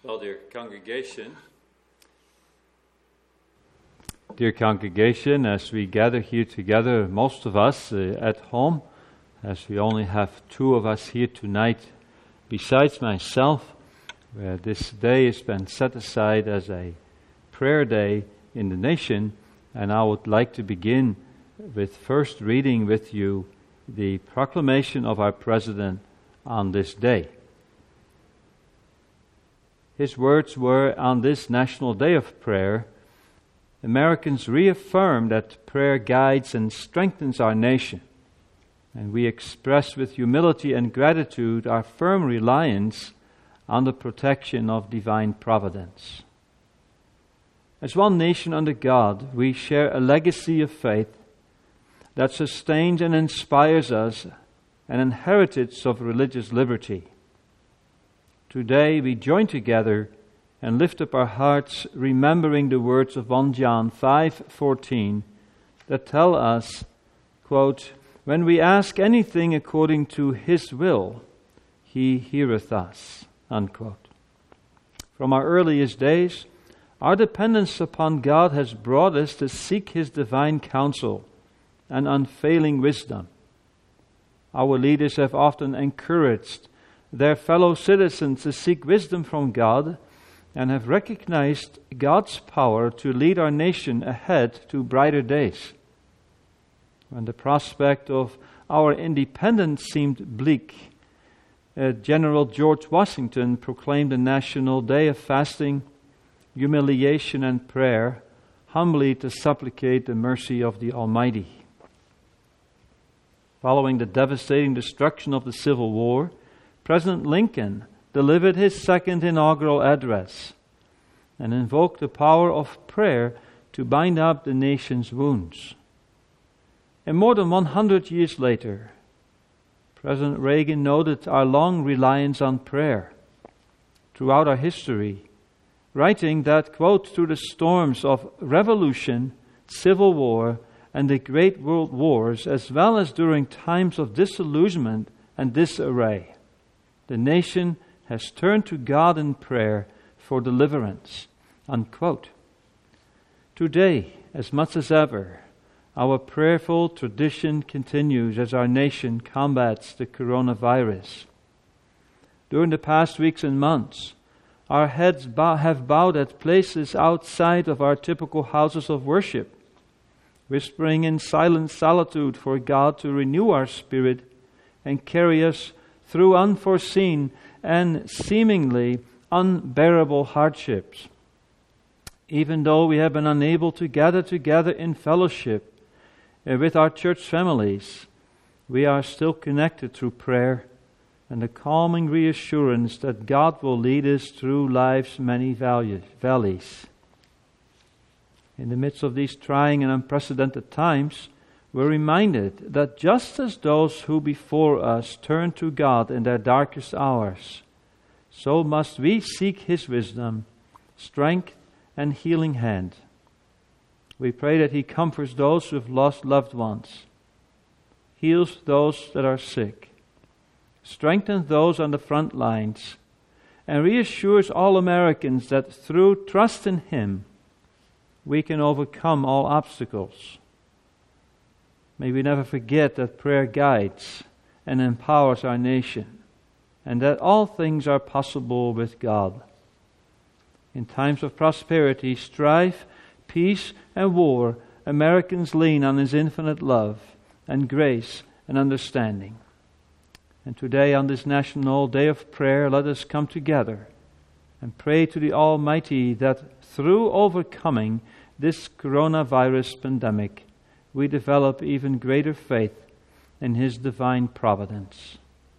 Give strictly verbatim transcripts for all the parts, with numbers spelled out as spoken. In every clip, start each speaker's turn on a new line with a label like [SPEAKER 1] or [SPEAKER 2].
[SPEAKER 1] Well, dear congregation, dear congregation, as we gather here together, most of us uh, at home, as we only have two of us here tonight, besides myself, uh, this day has been set aside as a prayer day in the nation, and I would like to begin with first reading with you the proclamation of our President on this day. His words were, on this National Day of Prayer, Americans reaffirm that prayer guides and strengthens our nation, and we express with humility and gratitude our firm reliance on the protection of divine providence. As one nation under God, we share a legacy of faith that sustains and inspires us, an heritage of religious liberty. Today we join together and lift up our hearts, remembering the words of First John five fourteen that tell us, quote, "When we ask anything according to His will, He heareth us," unquote. From our earliest days, our dependence upon God has brought us to seek His divine counsel and unfailing wisdom. Our leaders have often encouraged their fellow citizens to seek wisdom from God and have recognized God's power to lead our nation ahead to brighter days. When the prospect of our independence seemed bleak, uh, General George Washington proclaimed a national day of fasting, humiliation, and prayer, humbly to supplicate the mercy of the Almighty. Following the devastating destruction of the Civil War, President Lincoln delivered his second inaugural address and invoked the power of prayer to bind up the nation's wounds. And more than one hundred years later, President Reagan noted our long reliance on prayer throughout our history, writing that, quote, "Through the storms of revolution, civil war, and the great world wars, as well as during times of disillusionment and disarray, the nation has turned to God in prayer for deliverance," unquote. Today, as much as ever, our prayerful tradition continues as our nation combats the coronavirus. During the past weeks and months, our heads bow, have bowed at places outside of our typical houses of worship, whispering in silent solitude for God to renew our spirit and carry us through unforeseen and seemingly unbearable hardships. Even though we have been unable to gather together in fellowship uh, with our church families, we are still connected through prayer and the calming reassurance that God will lead us through life's many valleys. In the midst of these trying and unprecedented times, we're reminded that just as those who before us turned to God in their darkest hours, so must we seek His wisdom, strength, and healing hand. We pray that He comforts those who have lost loved ones, heals those that are sick, strengthens those on the front lines, and reassures all Americans that through trust in Him, we can overcome all obstacles. May we never forget that prayer guides and empowers our nation, and that all things are possible with God. In times of prosperity, strife, peace, and war, Americans lean on His infinite love and grace and understanding. And today, on this National Day of Prayer, let us come together and pray to the Almighty that through overcoming this coronavirus pandemic, we develop even greater faith in His divine providence.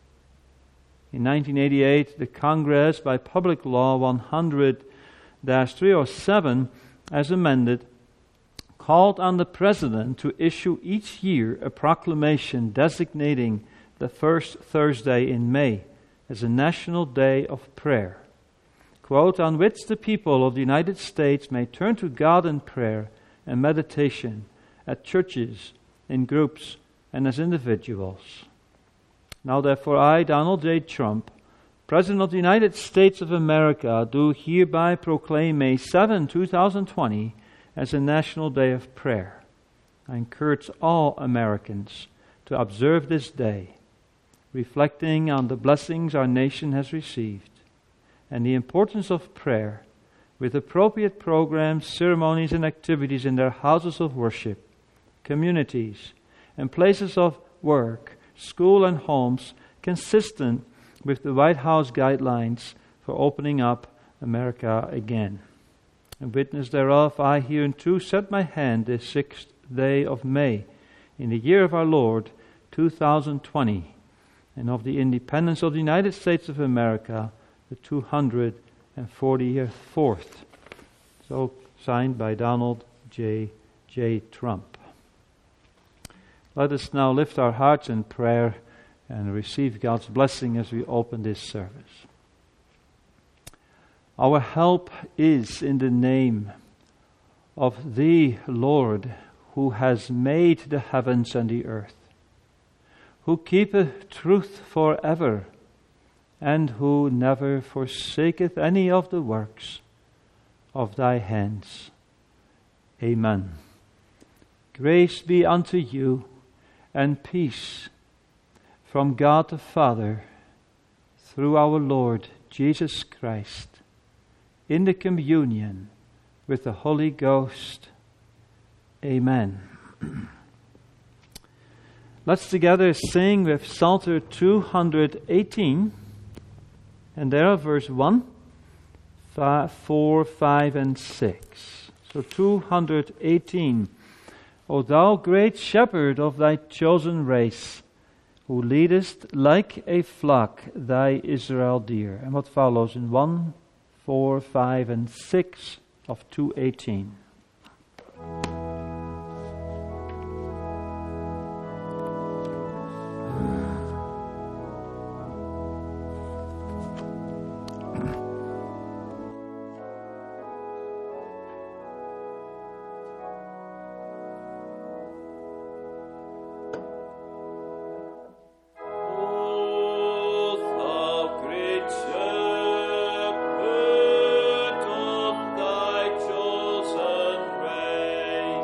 [SPEAKER 1] In nineteen eighty-eight, the Congress, by Public Law one hundred dash three oh seven, as amended, called on the President to issue each year a proclamation designating the first Thursday in May as a National Day of Prayer, quote, "on which the people of the United States may turn to God in prayer and meditation at churches, in groups, and as individuals. Now therefore I, Donald J. Trump, President of the United States of America, do hereby proclaim May seventh, two thousand twenty as a National Day of Prayer. I encourage all Americans to observe this day, reflecting on the blessings our nation has received and the importance of prayer, with appropriate programs, ceremonies, and activities in their houses of worship, communities, and places of work, school and homes, consistent with the White House guidelines for opening up America again. In witness thereof, I hereunto set my hand this sixth day of May, in the year of our Lord, two thousand twenty, and of the independence of the United States of America, the two hundred forty-fourth. So signed by Donald J. J. Trump. Let us now lift our hearts in prayer and receive God's blessing as we open this service. Our help is in the name of the Lord, who has made the heavens and the earth, who keepeth truth forever, and who never forsaketh any of the works of thy hands. Amen. Grace be unto you, and peace from God the Father, through our Lord Jesus Christ, in the communion with the Holy Ghost. Amen. Let's together sing with Psalter two hundred eighteen, and there are verse one, five, four, five, and six. So two hundred eighteen. O thou great shepherd of thy chosen race, who leadest like a flock thy Israel dear. And what follows in one, four, five, and six of two eighteen.
[SPEAKER 2] Chosen race.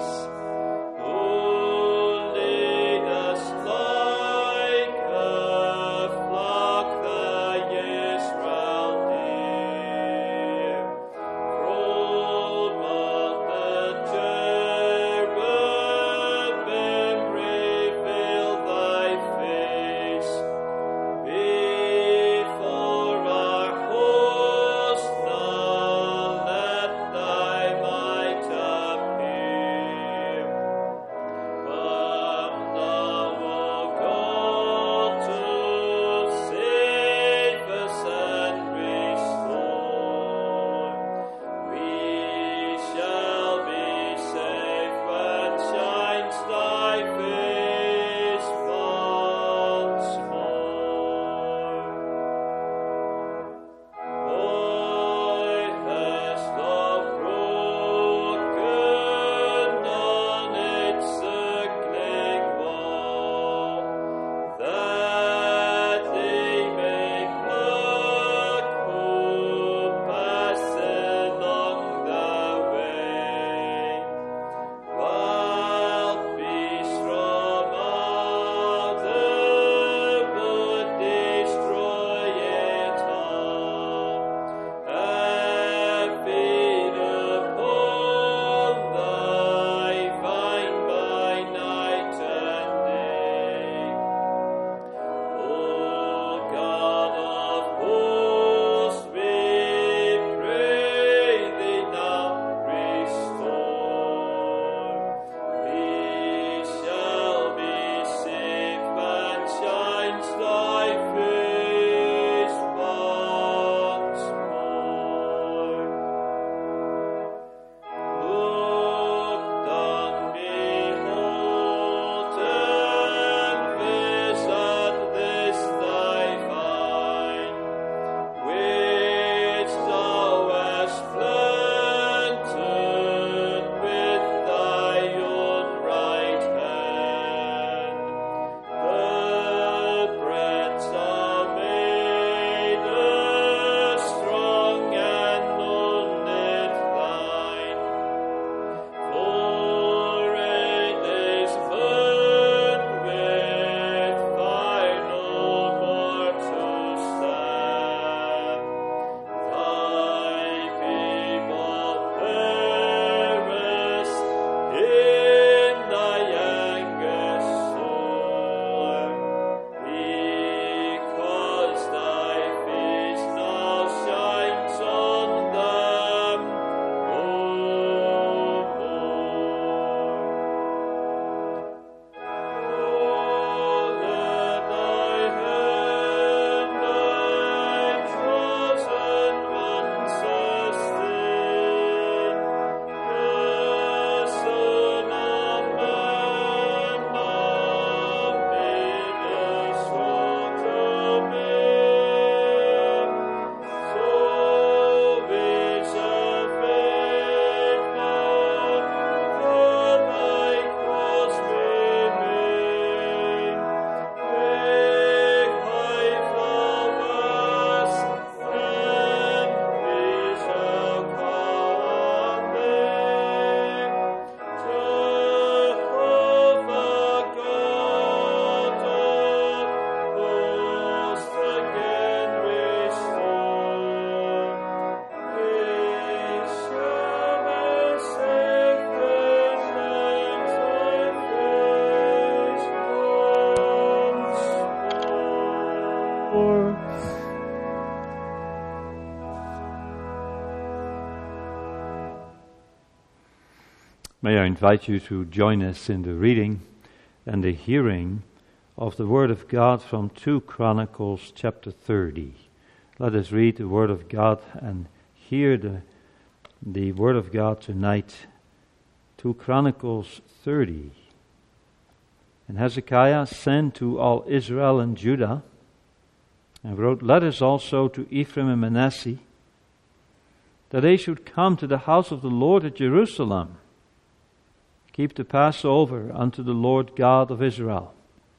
[SPEAKER 1] May I invite you to join us in the reading and the hearing of the Word of God from Second Chronicles chapter thirty. Let us read the Word of God and hear the, the Word of God tonight. Second Chronicles thirty. And Hezekiah sent to all Israel and Judah, and wrote letters also to Ephraim and Manasseh, that they should come to the house of the Lord at Jerusalem, keep the Passover unto the Lord God of Israel.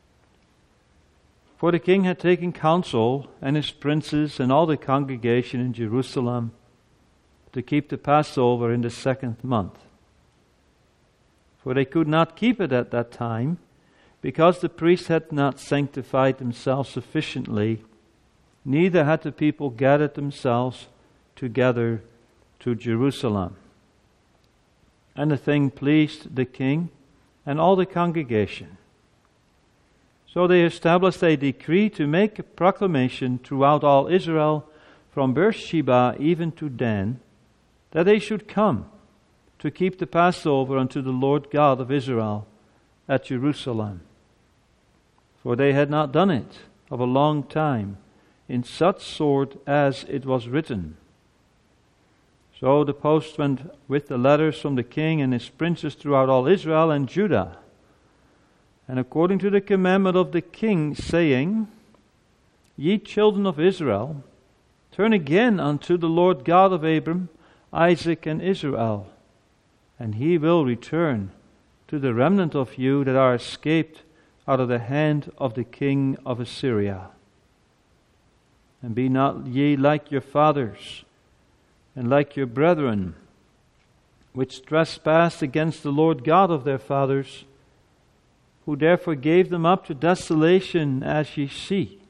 [SPEAKER 1] For the king had taken counsel, and his princes and all the congregation in Jerusalem, to keep the Passover in the second month. For they could not keep it at that time, because the priests had not sanctified themselves sufficiently, neither had the people gathered themselves together to Jerusalem. And the thing pleased the king and all the congregation. So they established a decree to make a proclamation throughout all Israel, from Beersheba even to Dan, that they should come to keep the Passover unto the Lord God of Israel at Jerusalem. For they had not done it of a long time, in such sort as it was written. So the post went with the letters from the king and his princes throughout all Israel and Judah, and according to the commandment of the king, saying, Ye children of Israel, turn again unto the Lord God of Abram, Isaac, and Israel, and he will return to the remnant of you that are escaped out of the hand of the king of Assyria. And be not ye like your fathers, and like your brethren, which trespassed against the Lord God of their fathers, who therefore gave them up to desolation, as ye see.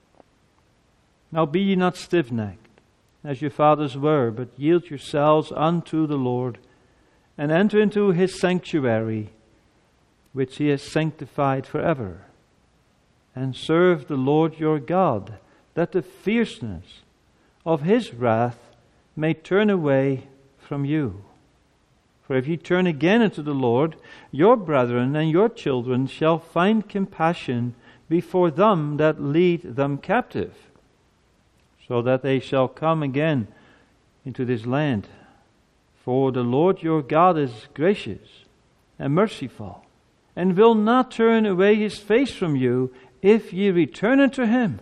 [SPEAKER 1] Now be ye not stiff-necked, as your fathers were, but yield yourselves unto the Lord, and enter into his sanctuary, which he has sanctified forever, and serve the Lord your God, that the fierceness of his wrath may turn away from you. For if ye turn again unto the Lord, your brethren and your children shall find compassion before them that lead them captive, so that they shall come again into this land. For the Lord your God is gracious and merciful, and will not turn away his face from you, if ye return unto him.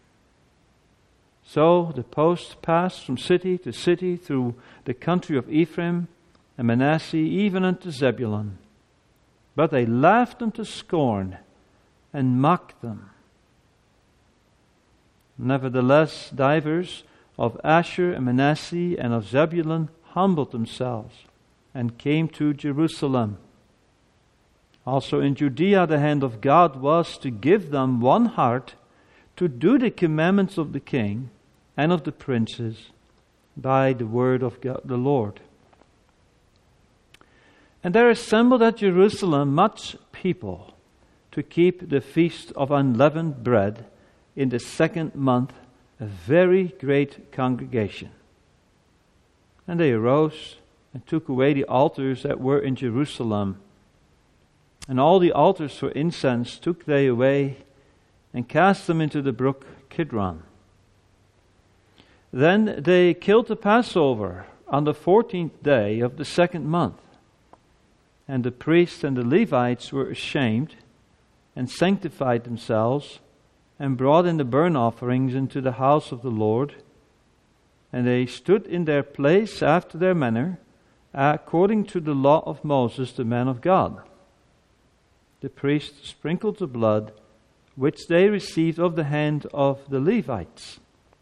[SPEAKER 1] So the post passed from city to city through the country of Ephraim and Manasseh, even unto Zebulun. But they laughed them to scorn and mocked them. Nevertheless, divers of Asher and Manasseh and of Zebulun humbled themselves and came to Jerusalem. Also in Judea the hand of God was to give them one heart to do the commandments of the king and of the princes by the word of God, the Lord. And there assembled at Jerusalem much people to keep the feast of unleavened bread in the second month, a very great congregation. And they arose and took away the altars that were in Jerusalem, and all the altars for incense took they away, and cast them into the brook Kidron. Then they killed the Passover on the fourteenth day of the second month. And the priests and the Levites were ashamed, and sanctified themselves, and brought in the burnt offerings into the house of the Lord. And they stood in their place after their manner, according to the law of Moses the man of God. The priests sprinkled the blood, which they received of the hand of the Levites.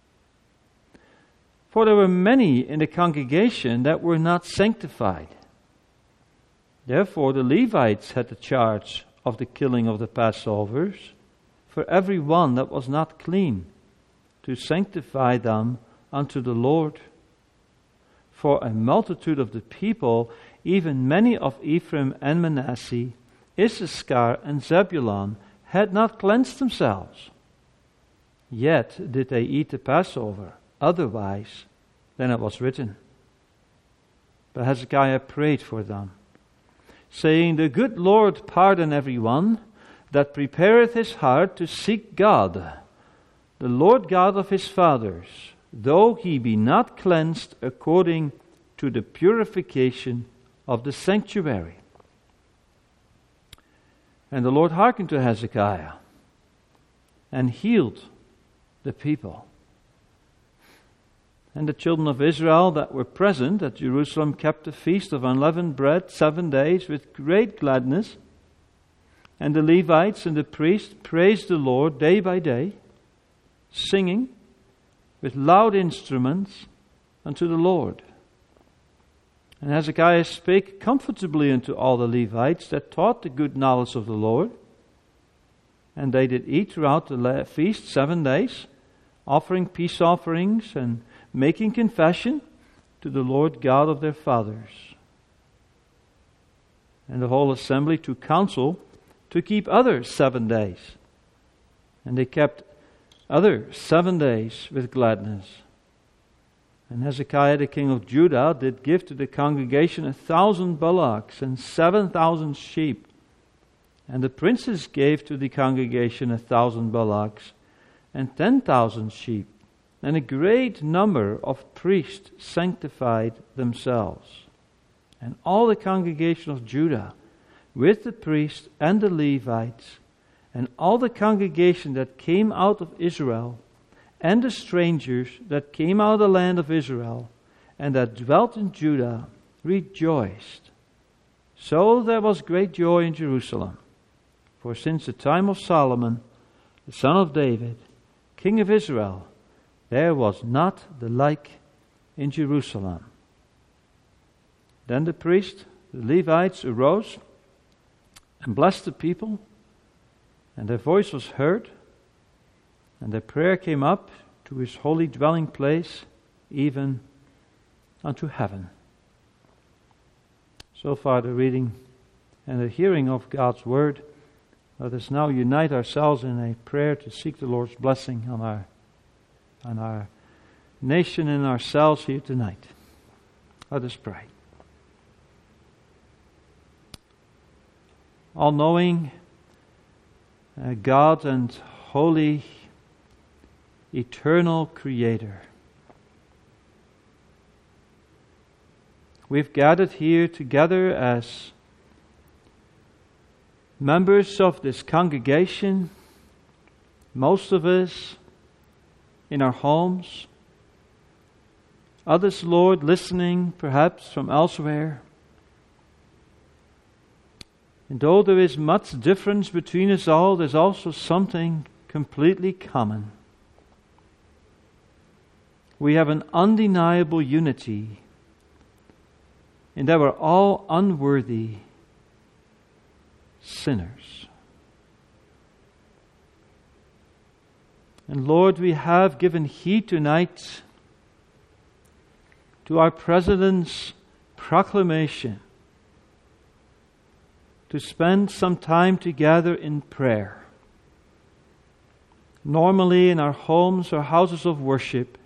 [SPEAKER 1] For there were many in the congregation that were not sanctified. Therefore the Levites had the charge of the killing of the Passovers, for every one that was not clean, to sanctify them unto the Lord. For a multitude of the people, even many of Ephraim and Manasseh, Issachar and Zebulun, had not cleansed themselves. Yet did they eat the Passover otherwise than it was written. But Hezekiah prayed for them, saying, The good Lord pardon every one that prepareth his heart to seek God, the Lord God of his fathers, though he be not cleansed according to the purification of the sanctuary. And the Lord hearkened to Hezekiah, and healed the people. And the children of Israel that were present at Jerusalem kept the feast of unleavened bread seven days with great gladness. And the Levites and the priests praised the Lord day by day, singing with loud instruments unto the Lord. And Hezekiah spake comfortably unto all the Levites that taught the good knowledge of the Lord. And they did eat throughout the feast seven days, offering peace offerings and making confession to the Lord God of their fathers. And the whole assembly took counsel to keep other seven days. And they kept other seven days with gladness. And Hezekiah the king of Judah did give to the congregation a thousand bullocks and seven thousand sheep. And the princes gave to the congregation a thousand bullocks and ten thousand sheep. And a great number of priests sanctified themselves. And all the congregation of Judah, with the priests and the Levites, and all the congregation that came out of Israel, and the strangers that came out of the land of Israel, and that dwelt in Judah, rejoiced. So there was great joy in Jerusalem. For since the time of Solomon, the son of David, king of Israel, there was not the like in Jerusalem. Then the priests, the Levites, arose and blessed the people, and their voice was heard, and their prayer came up to his holy dwelling place, even unto heaven. So far the reading and the hearing of God's word. Let us now unite ourselves in a prayer to seek the Lord's blessing on our, on our nation and ourselves here tonight. Let us pray. All-knowing uh, God and holy, eternal Creator, we've gathered here together as members of this congregation, most of us in our homes, others, Lord, listening perhaps from elsewhere. And though there is much difference between us all, there's also something completely common. We have an undeniable unity in that we're all unworthy sinners. And Lord, we have given heed tonight to our President's proclamation to spend some time together in prayer. Normally in our homes or houses of worship,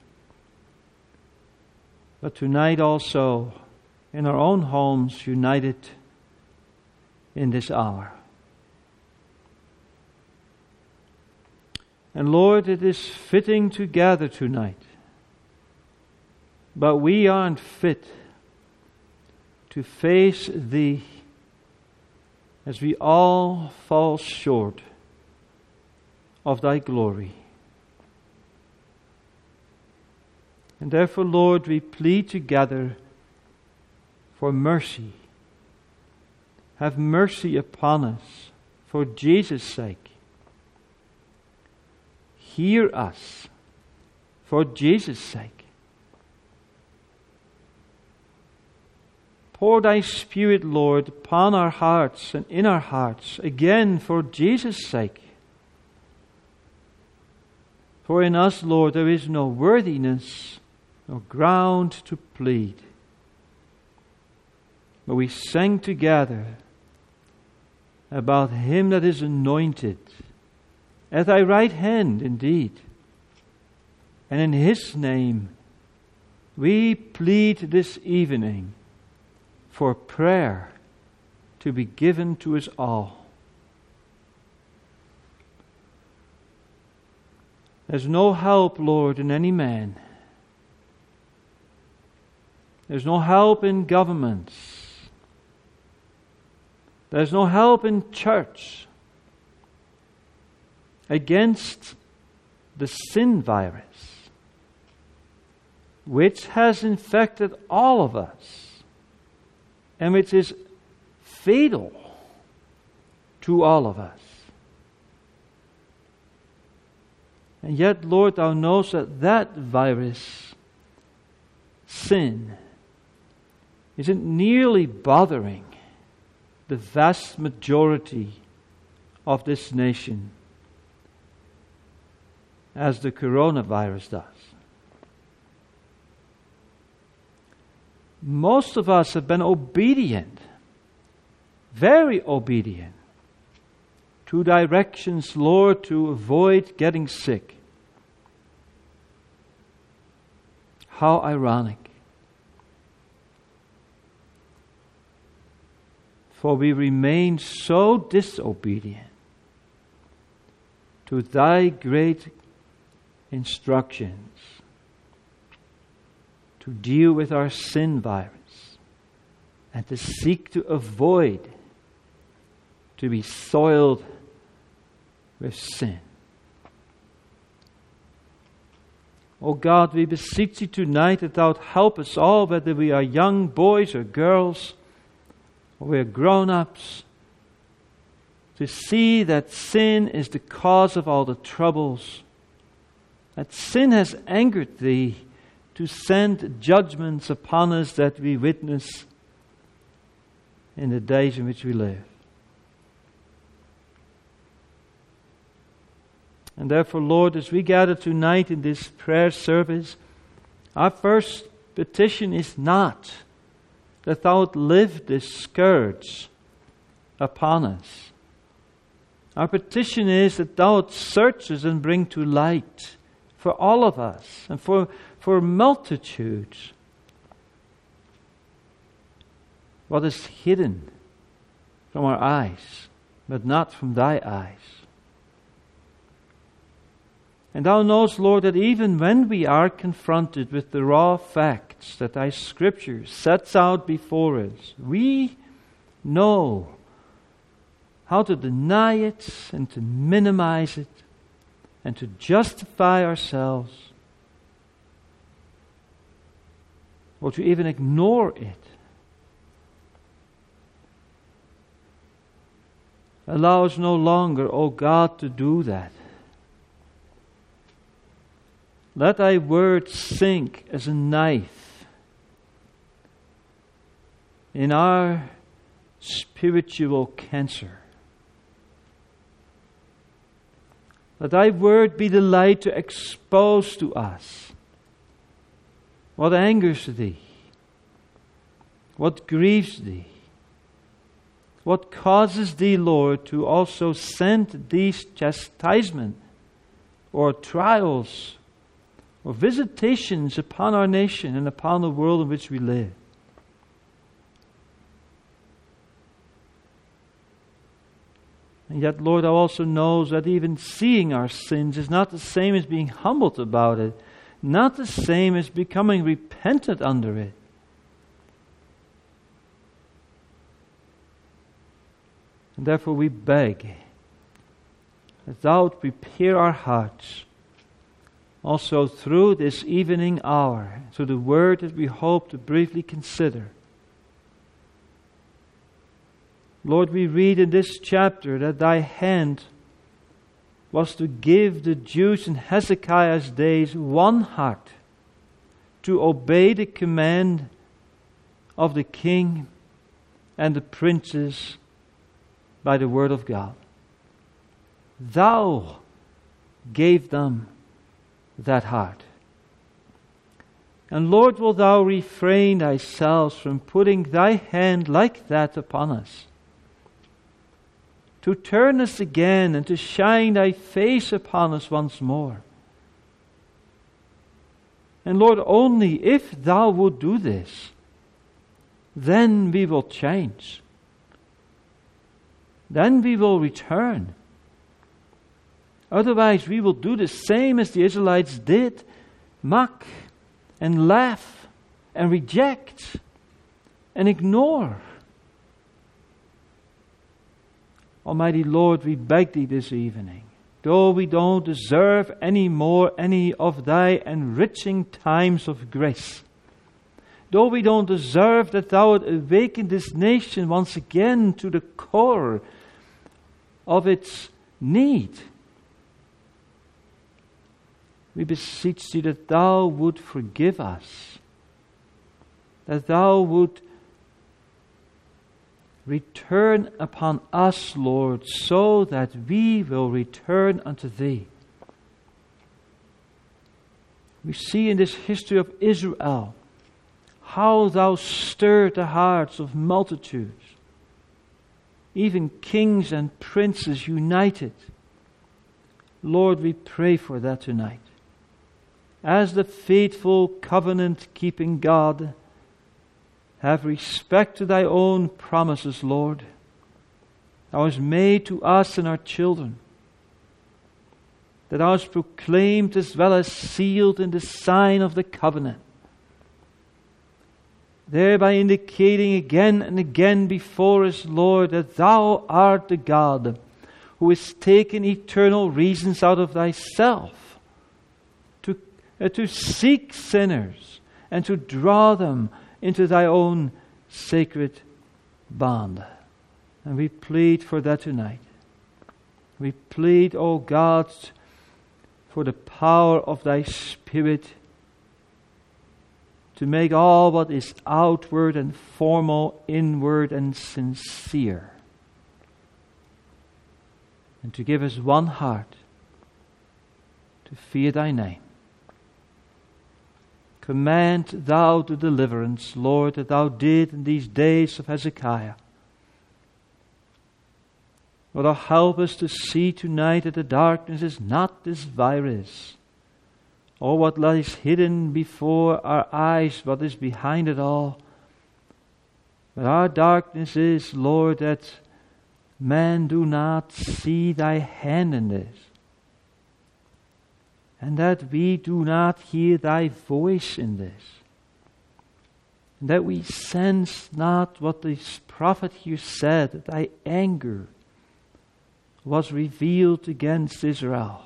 [SPEAKER 1] but tonight also in our own homes, united in this hour. And Lord, it is fitting to gather tonight, but we aren't fit to face Thee as we all fall short of Thy glory. And therefore, Lord, we plead together for mercy. Have mercy upon us for Jesus' sake. Hear us for Jesus' sake. Pour Thy Spirit, Lord, upon our hearts and in our hearts, again for Jesus' sake. For in us, Lord, there is no worthiness, no ground to plead. But we sang together about Him that is anointed at Thy right hand indeed. And in His name we plead this evening for prayer to be given to us all. There's no help, Lord, in any man. There's no help in governments. There's no help in church against the sin virus, which has infected all of us and which is fatal to all of us. And yet, Lord, Thou knowest that that virus, sin, isn't nearly bothering the vast majority of this nation as the coronavirus does. Most of us have been obedient, very obedient, to directions, Lord, to avoid getting sick. How ironic. For we remain so disobedient to Thy great instructions to deal with our sin virus and to seek to avoid to be soiled with sin. Oh God, we beseech Thee tonight that Thou help us all, whether we are young boys or girls, or we are grown-ups, to see that sin is the cause of all the troubles, that sin has angered Thee to send judgments upon us that we witness in the days in which we live. And therefore, Lord, as we gather tonight in this prayer service, our first petition is not that Thou would lift this scourge upon us. Our petition is that Thou would search us and bring to light for all of us and for, for multitudes what is hidden from our eyes, but not from Thy eyes. And Thou knowest, Lord, that even when we are confronted with the raw facts that Thy Scripture sets out before us, we know how to deny it and to minimize it and to justify ourselves or to even ignore it. Allow us no longer, O God, to do that. Let Thy word sink as a knife in our spiritual cancer. Let Thy word be the light to expose to us what angers Thee, what grieves Thee, what causes Thee, Lord, to also send these chastisements or trials or visitations upon our nation and upon the world in which we live. And yet, Lord, Thou also knows that even seeing our sins is not the same as being humbled about it, not the same as becoming repentant under it. And therefore we beg that Thou would prepare our hearts also through this evening hour, through the word that we hope to briefly consider. Lord, we read in this chapter that Thy hand was to give the Jews in Hezekiah's days one heart to obey the command of the king and the princes by the word of God. Thou gave them that heart. And Lord, will Thou refrain Thyself from putting Thy hand like that upon us, to turn us again and to shine Thy face upon us once more. And Lord, only if Thou would do this, then we will change. Then we will return. Otherwise, we will do the same as the Israelites did, mock and laugh and reject and ignore. Almighty Lord, we beg Thee this evening, though we don't deserve any more any of Thy enriching times of grace, though we don't deserve that Thou would awaken this nation once again to the core of its need, we beseech Thee that Thou would forgive us, that Thou would return upon us, Lord, so that we will return unto Thee. We see in this history of Israel how Thou stirred the hearts of multitudes, even kings and princes united. Lord, we pray for that tonight. As the faithful covenant-keeping God, have respect to Thy own promises, Lord. Thou hast made to us and our children, that Thou hast proclaimed as well as sealed in the sign of the covenant, thereby indicating again and again before us, Lord, that Thou art the God who has taken eternal reasons out of Thyself to, uh, to seek sinners and to draw them into Thy own sacred bond. And we plead for that tonight. We plead, O God, for the power of Thy Spirit to make all what is outward and formal, inward and sincere. And to give us one heart to fear Thy name. Command Thou the deliverance, Lord, that Thou did in these days of Hezekiah. Lord, Thou help us to see tonight that the darkness is not this virus, or what lies hidden before our eyes, what is behind it all. But our darkness is, Lord, that men do not see Thy hand in this, and that we do not hear Thy voice in this, and that we sense not what this prophet here said, that Thy anger was revealed against Israel.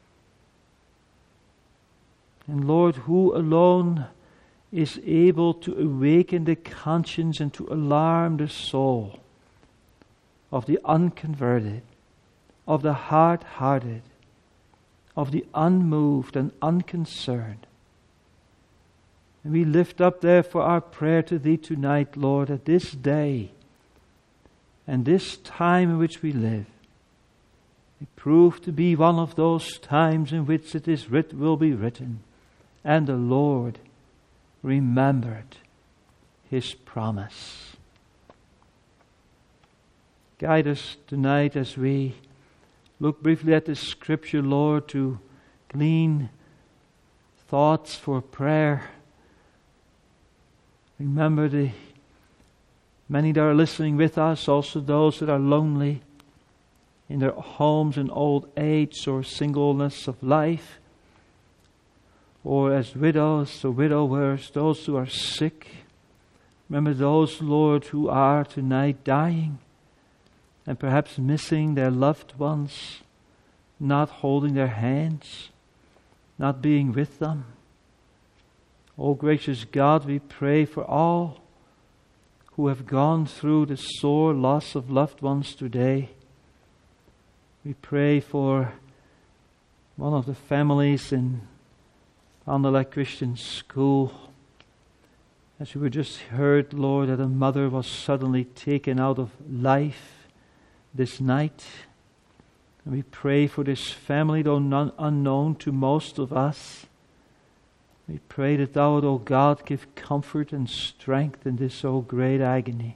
[SPEAKER 1] And Lord, who alone is able to awaken the conscience and to alarm the soul of the unconverted, of the hard-hearted, of the unmoved and unconcerned. And we lift up therefore our prayer to Thee tonight, Lord, that this day and this time in which we live may prove to be one of those times in which it is writ will be written, and the Lord remembered His promise. Guide us tonight as we look briefly at the Scripture, Lord, to glean thoughts for prayer. Remember the many that are listening with us, also those that are lonely in their homes in old age or singleness of life, or as widows or widowers, those who are sick. Remember those, Lord, who are tonight dying and perhaps missing their loved ones, not holding their hands, not being with them. Oh, gracious God, we pray for all who have gone through the sore loss of loved ones today. We pray for one of the families in Anderlecht Christian School. As we were just heard, Lord, that a mother was suddenly taken out of life this night. And we pray for this family, though none unknown to most of us. We pray that Thou would, O God, give comfort and strength in this so great agony.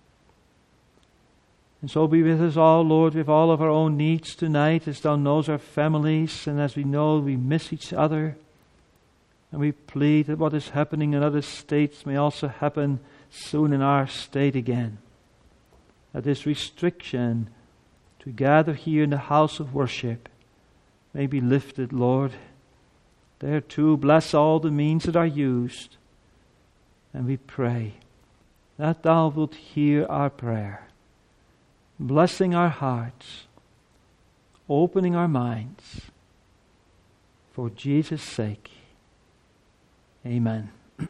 [SPEAKER 1] And so be with us all, Lord, with all of our own needs tonight, as Thou knows our families, and as we know we miss each other. And we plead that what is happening in other states may also happen soon in our state again. That this restriction to gather here in the house of worship may be lifted, Lord. There too, bless all the means that are used. And we pray that Thou wilt hear our prayer, blessing our hearts, opening our minds, for Jesus' sake. Amen.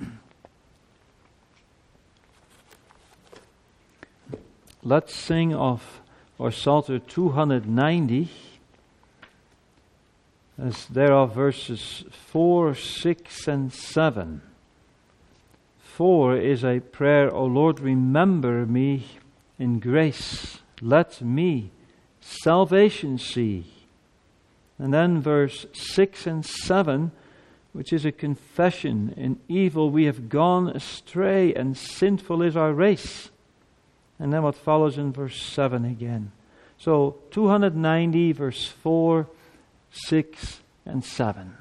[SPEAKER 1] Let's sing of our Psalter two hundred ninety, as there are verses four, six, and seven. Four is a prayer, O Lord, remember me in grace. Let me salvation see. And then verse six and seven, which is a confession. In evil we have gone astray, and sinful is our race. And then what follows in verse seven again. So two hundred ninety, verse four, six, and seven.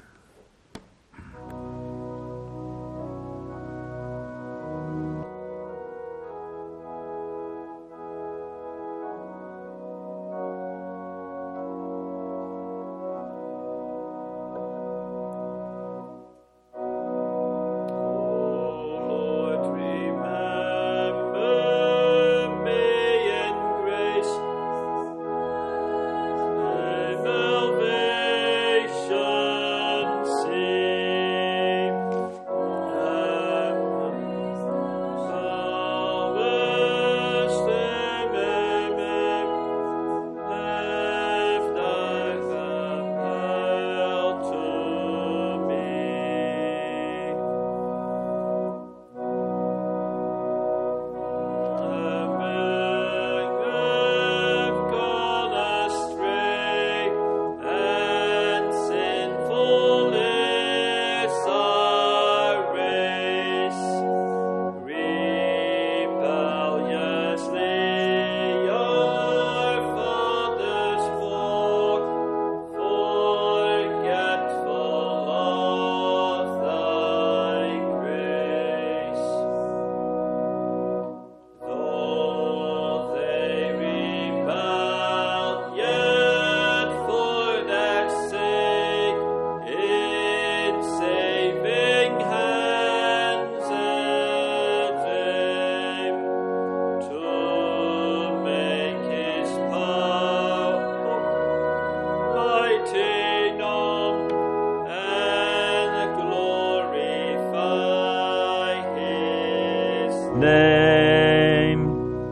[SPEAKER 1] Name.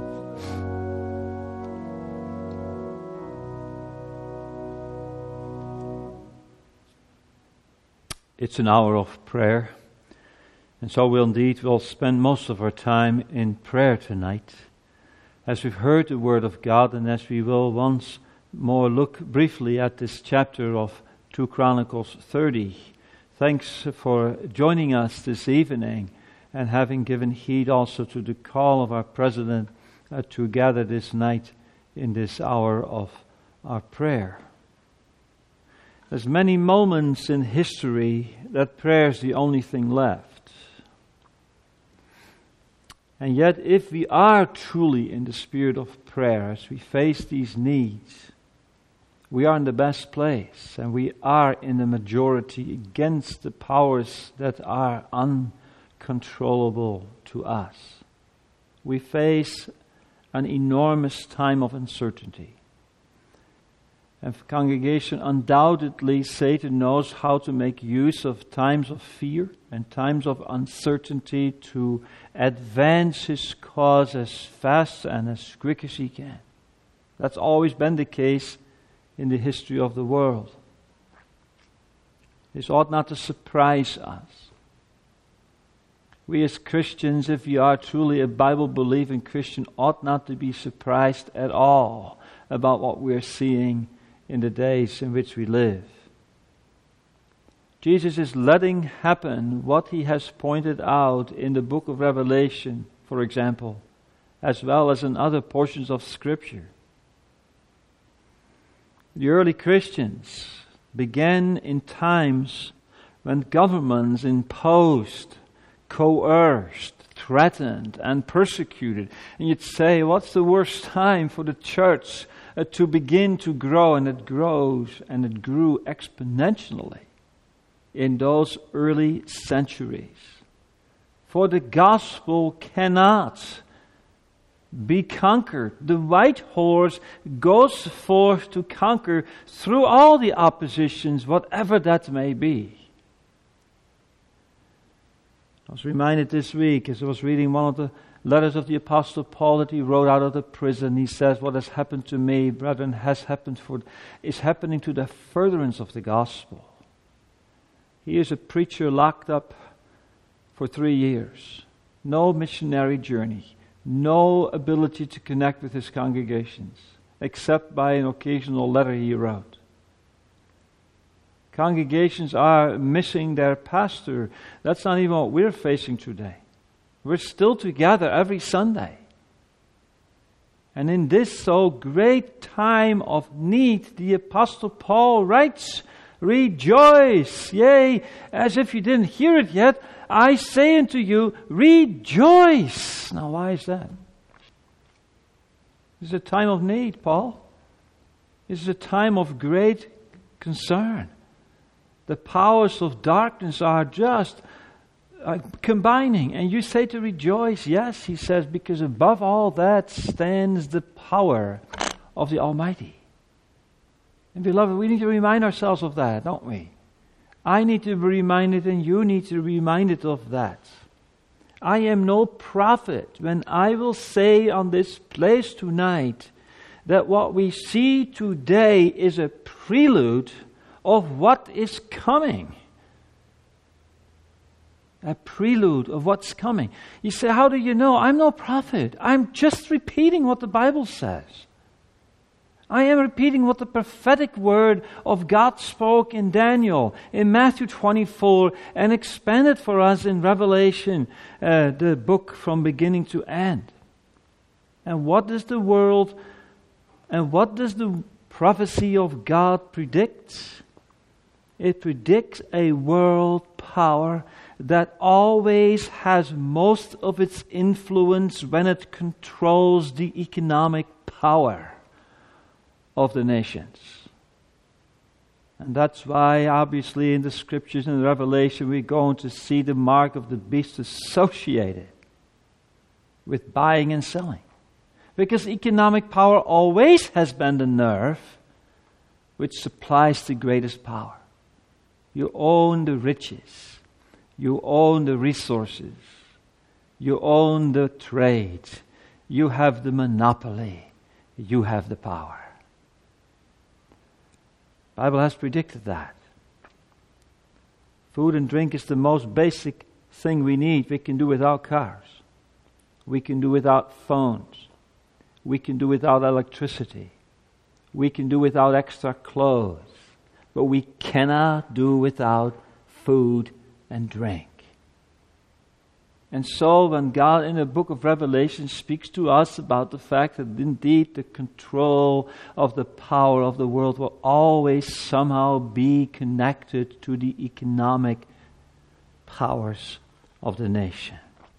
[SPEAKER 1] It's an hour of prayer, and so we'll indeed will spend most of our time in prayer tonight, as we've heard the Word of God, and as we will once more look briefly at this chapter of two Chronicles thirty. Thanks for joining us this evening, and having given heed also to the call of our President uh, to gather this night in this hour of our prayer. There's many moments in history that prayer is the only thing left. And yet, if we are truly in the spirit of prayer, as we face these needs, we are in the best place, and we are in the majority against the powers that are uncontrollable. Controllable to us. We face an enormous time of uncertainty. And for congregation, undoubtedly Satan knows how to make use of times of fear and times of uncertainty to advance his cause as fast and as quick as he can. That's always been the case in the history of the world. This ought not to surprise us. We as Christians, if we are truly a Bible-believing Christian, ought not to be surprised at all about what we're seeing in the days in which we live. Jesus is letting happen what He has pointed out in the book of Revelation, for example, as well as in other portions of Scripture. The early Christians began in times when governments imposed, coerced, threatened, and persecuted. And you'd say, what's the worst time for the church uh, to begin to grow, and it grows and it grew exponentially in those early centuries. For the gospel cannot be conquered. The white horse goes forth to conquer through all the oppositions, whatever that may be. I was reminded this week as I was reading one of the letters of the Apostle Paul that he wrote out of the prison. He says, what has happened to me, brethren, has happened for, is happening to the furtherance of the gospel. He is a preacher locked up for three years. No missionary journey. No ability to connect with his congregations, except by an occasional letter he wrote. Congregations are missing their pastor. That's not even what we're facing today. We're still together every Sunday. And in this so great time of need, the Apostle Paul writes, rejoice, yea, as if you didn't hear it yet, I say unto you, rejoice. Now why is that? This is a time of need, Paul. This is a time of great concern. The powers of darkness are just uh, combining. And you say to rejoice, yes, he says, because above all that stands the power of the Almighty. And beloved, we need to remind ourselves of that, don't we? I need to be reminded and you need to be reminded of that. I am no prophet when I will say on this place tonight that what we see today is a prelude of what is coming. A prelude of what's coming. You say, how do you know? I'm no prophet. I'm just repeating what the Bible says. I am repeating what the prophetic word of God spoke in Daniel, in Matthew twenty-four, and expanded for us in Revelation, uh, the book from beginning to end. And what does the world, and what does the prophecy of God predict? It predicts a world power that always has most of its influence when it controls the economic power of the nations. And that's why, obviously, in the scriptures and Revelation, we're going to see the mark of the beast associated with buying and selling. Because economic power always has been the nerve which supplies the greatest power. You own the riches. You own the resources. You own the trade. You have the monopoly. You have the power. The Bible has predicted that. Food and drink is the most basic thing we need. We can do without cars. We can do without phones. We can do without electricity. We can do without extra clothes. But we cannot do without food and drink. And so when God in the book of Revelation speaks to us about the fact that indeed the control of the power of the world will always somehow be connected to the economic powers of the nation.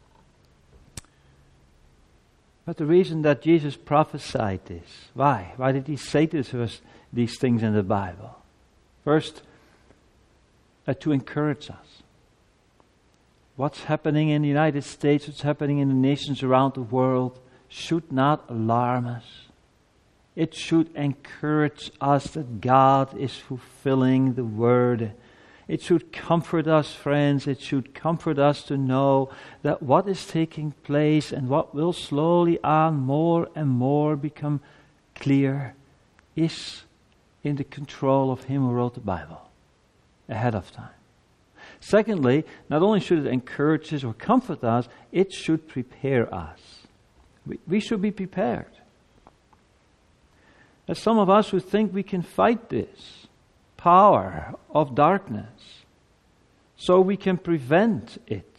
[SPEAKER 1] But the reason that Jesus prophesied this, why? Why did he say this, these things in the Bible? First, uh, to encourage us. What's happening in the United States, what's happening in the nations around the world should not alarm us. It should encourage us that God is fulfilling the word. It should comfort us, friends. It should comfort us to know that what is taking place and what will slowly on more and more become clear is in the control of Him who wrote the Bible ahead of time. Secondly, not only should it encourage us or comfort us, it should prepare us. We, we should be prepared. There's some of us who think we can fight this power of darkness so we can prevent it.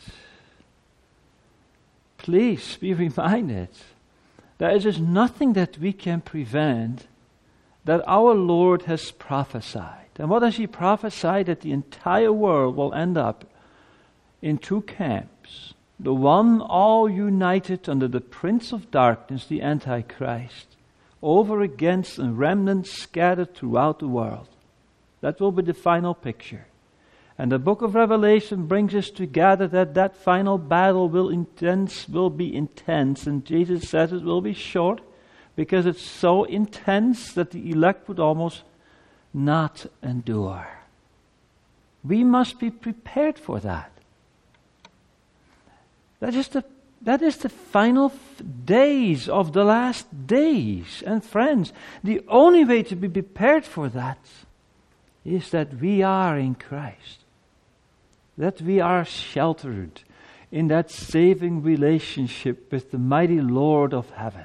[SPEAKER 1] Please be reminded that it is nothing that we can prevent that our Lord has prophesied. And what has He prophesied? That the entire world will end up in two camps. The one all united under the prince of darkness, the Antichrist, over against a remnant scattered throughout the world. That will be the final picture. And the book of Revelation brings us together that that final battle will intense, will be intense. And Jesus says it will be short because it's so intense that the elect would almost not endure. We must be prepared for that. That is the, that is the final f- days of the last days. And friends, the only way to be prepared for that is that we are in Christ. That we are sheltered in that saving relationship with the mighty Lord of heaven.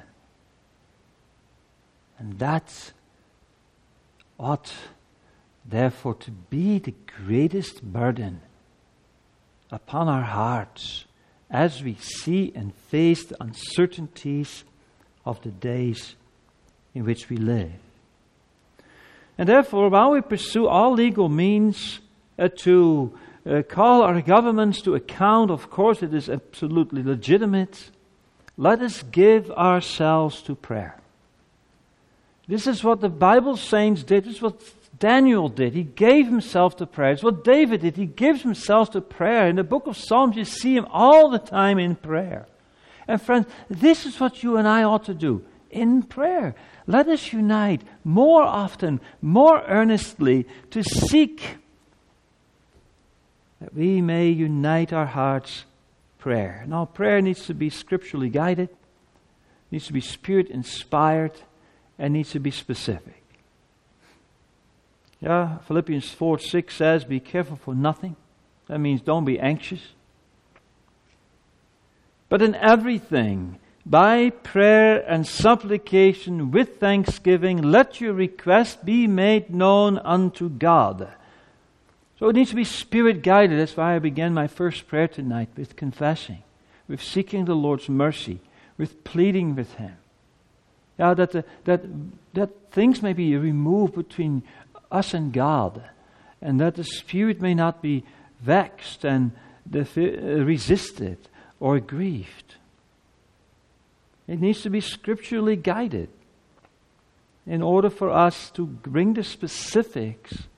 [SPEAKER 1] And that ought, therefore, to be the greatest burden upon our hearts as we see and face the uncertainties of the days in which we live. And therefore, while we pursue all legal means uh, to uh, call our governments to account, of course it is absolutely legitimate, let us give ourselves to prayer. This is what the Bible saints did. This is what Daniel did. He gave himself to prayer. It's what David did. He gives himself to prayer. In the book of Psalms, you see him all the time in prayer. And friends, this is what you and I ought to do in prayer. Let us unite more often, more earnestly, to seek that we may unite our hearts prayer. Now, prayer needs to be scripturally guided, needs to be spirit-inspired, and needs to be specific. Yeah, Philippians four six says, be careful for nothing. That means don't be anxious. But in everything, by prayer and supplication with thanksgiving, let your request be made known unto God. So it needs to be spirit guided. That's why I began my first prayer tonight with confessing, with seeking the Lord's mercy, with pleading with Him. Yeah, that the, that that things may be removed between us and God, and that the spirit may not be vexed and the, uh, resisted or grieved. It needs to be scripturally guided in order for us to bring the specifics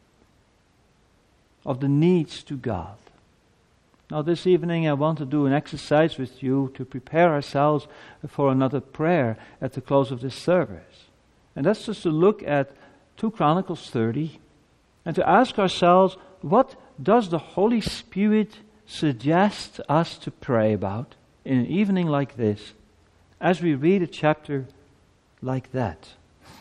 [SPEAKER 1] of the needs to God. Now this evening I want to do an exercise with you to prepare ourselves for another prayer at the close of this service. And that's just to look at Second Chronicles thirty and to ask ourselves, what does the Holy Spirit suggest us to pray about in an evening like this as we read a chapter like that?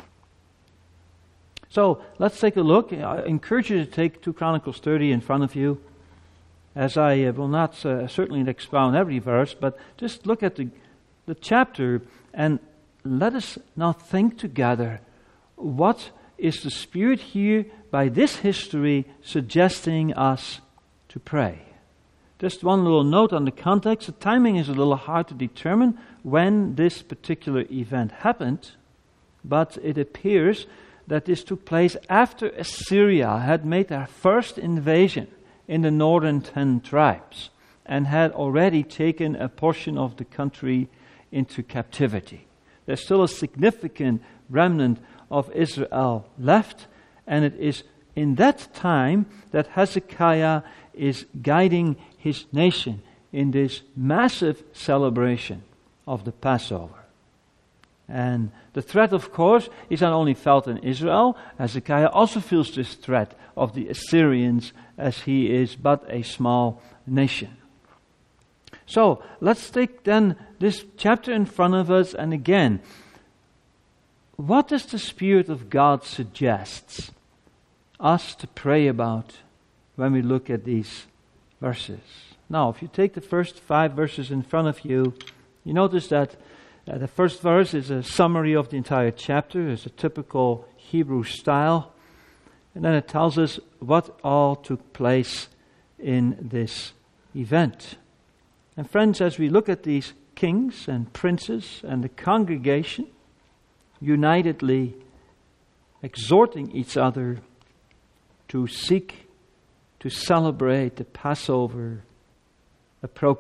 [SPEAKER 1] So let's take a look. I encourage you to take Second Chronicles thirty in front of you, as I uh, will not uh, certainly expound every verse, but just look at the, the chapter and let us now think together, what is the Spirit here by this history suggesting us to pray? Just one little note on the context. The timing is a little hard to determine when this particular event happened, but it appears that this took place after Assyria had made their first invasion in the northern ten tribes and had already taken a portion of the country into captivity. There's still a significant remnant of Israel left, and it is in that time that Hezekiah is guiding his nation in this massive celebration of the Passover. And the threat, of course, is not only felt in Israel. Hezekiah also feels this threat of the Assyrians, as he is but a small nation. So, let's take then this chapter in front of us, and again, what does the Spirit of God suggest us to pray about when we look at these verses? Now, if you take the first five verses in front of you, you notice that uh, the first verse is a summary of the entire chapter. It's a typical Hebrew style. And then it tells us what all took place in this event. And friends, as we look at these kings and princes and the congregation unitedly exhorting each other to seek to celebrate the Passover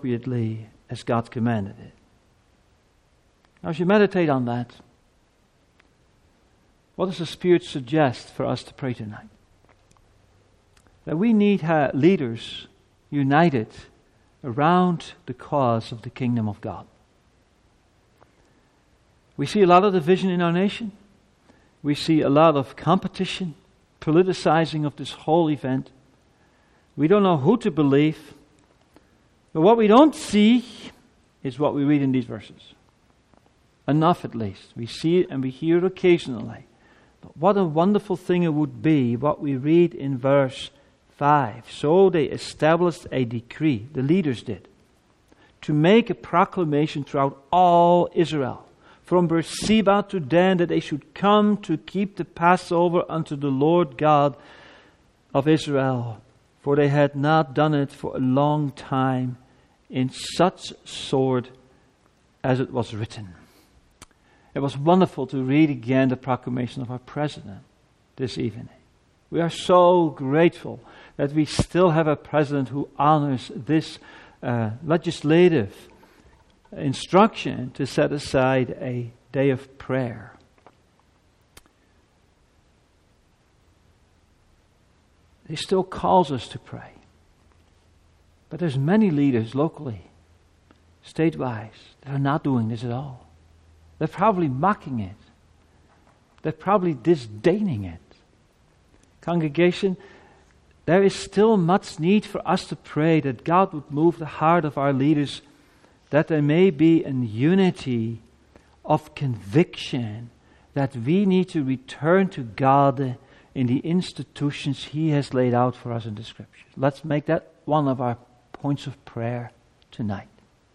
[SPEAKER 1] appropriately as God commanded it. Now, as you meditate on that, What does the Spirit suggest for us to pray tonight? That we need uh, leaders united around the cause of the kingdom of God. We see a lot of division in our nation. We see a lot of competition, politicizing of this whole event. We don't know who to believe. But what we don't see is what we read in these verses. Enough at least. We see it and we hear it occasionally. But what a wonderful thing it would be, what we read in verse five. So they established a decree, the leaders did, to make a proclamation throughout all Israel, from Beersheba to Dan, that they should come to keep the Passover unto the Lord God of Israel. For they had not done it for a long time in such sort as it was written. It was wonderful to read again the proclamation of our president this evening. We are so grateful that we still have a president who honors this uh, legislative instruction to set aside a day of prayer. He still calls us to pray. But there's many leaders locally, statewide, that are not doing this at all. They're probably mocking it. They're probably disdaining it. Congregation, there is still much need for us to pray that God would move the heart of our leaders, that there may be a unity of conviction that we need to return to God in the institutions He has laid out for us in the Scriptures. Let's make that one of our points of prayer tonight.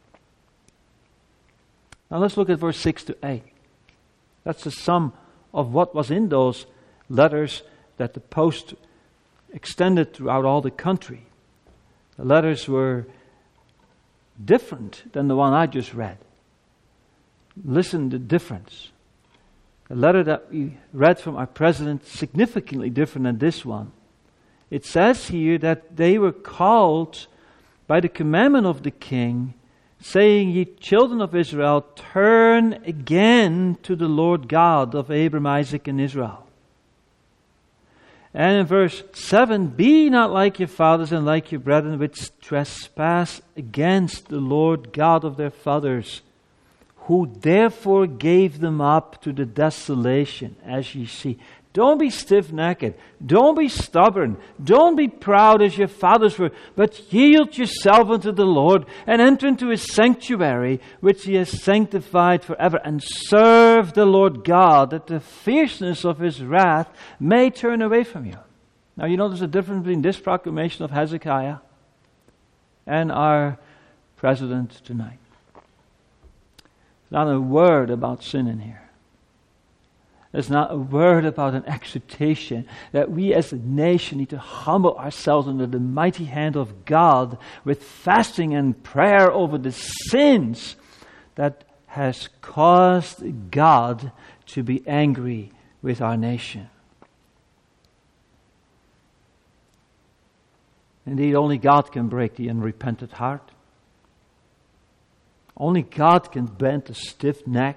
[SPEAKER 1] Now let's look at verse six to eight. That's the sum of what was in those letters that the post extended throughout all the country. The letters were different than the one I just read. Listen to the difference. The letter that we read from our president, significantly different than this one. It says here that they were called by the commandment of the king, saying, Ye children of Israel, turn again to the Lord God of Abraham, Isaac, and Israel. And in verse seven, Be not like your fathers and like your brethren, which trespass against the Lord God of their fathers, who therefore gave them up to the desolation, as ye see. Don't be stiff-necked. Don't be stubborn. Don't be proud as your fathers were, but yield yourself unto the Lord and enter into His sanctuary, which He has sanctified forever, and serve the Lord God, that the fierceness of His wrath may turn away from you. Now, you know there's a difference between this proclamation of Hezekiah and our president tonight. Not a word about sin in here. There's not a word about an exhortation that we as a nation need to humble ourselves under the mighty hand of God with fasting and prayer over the sins that has caused God to be angry with our nation. Indeed, only God can break the unrepentant heart. Only God can bend a stiff neck.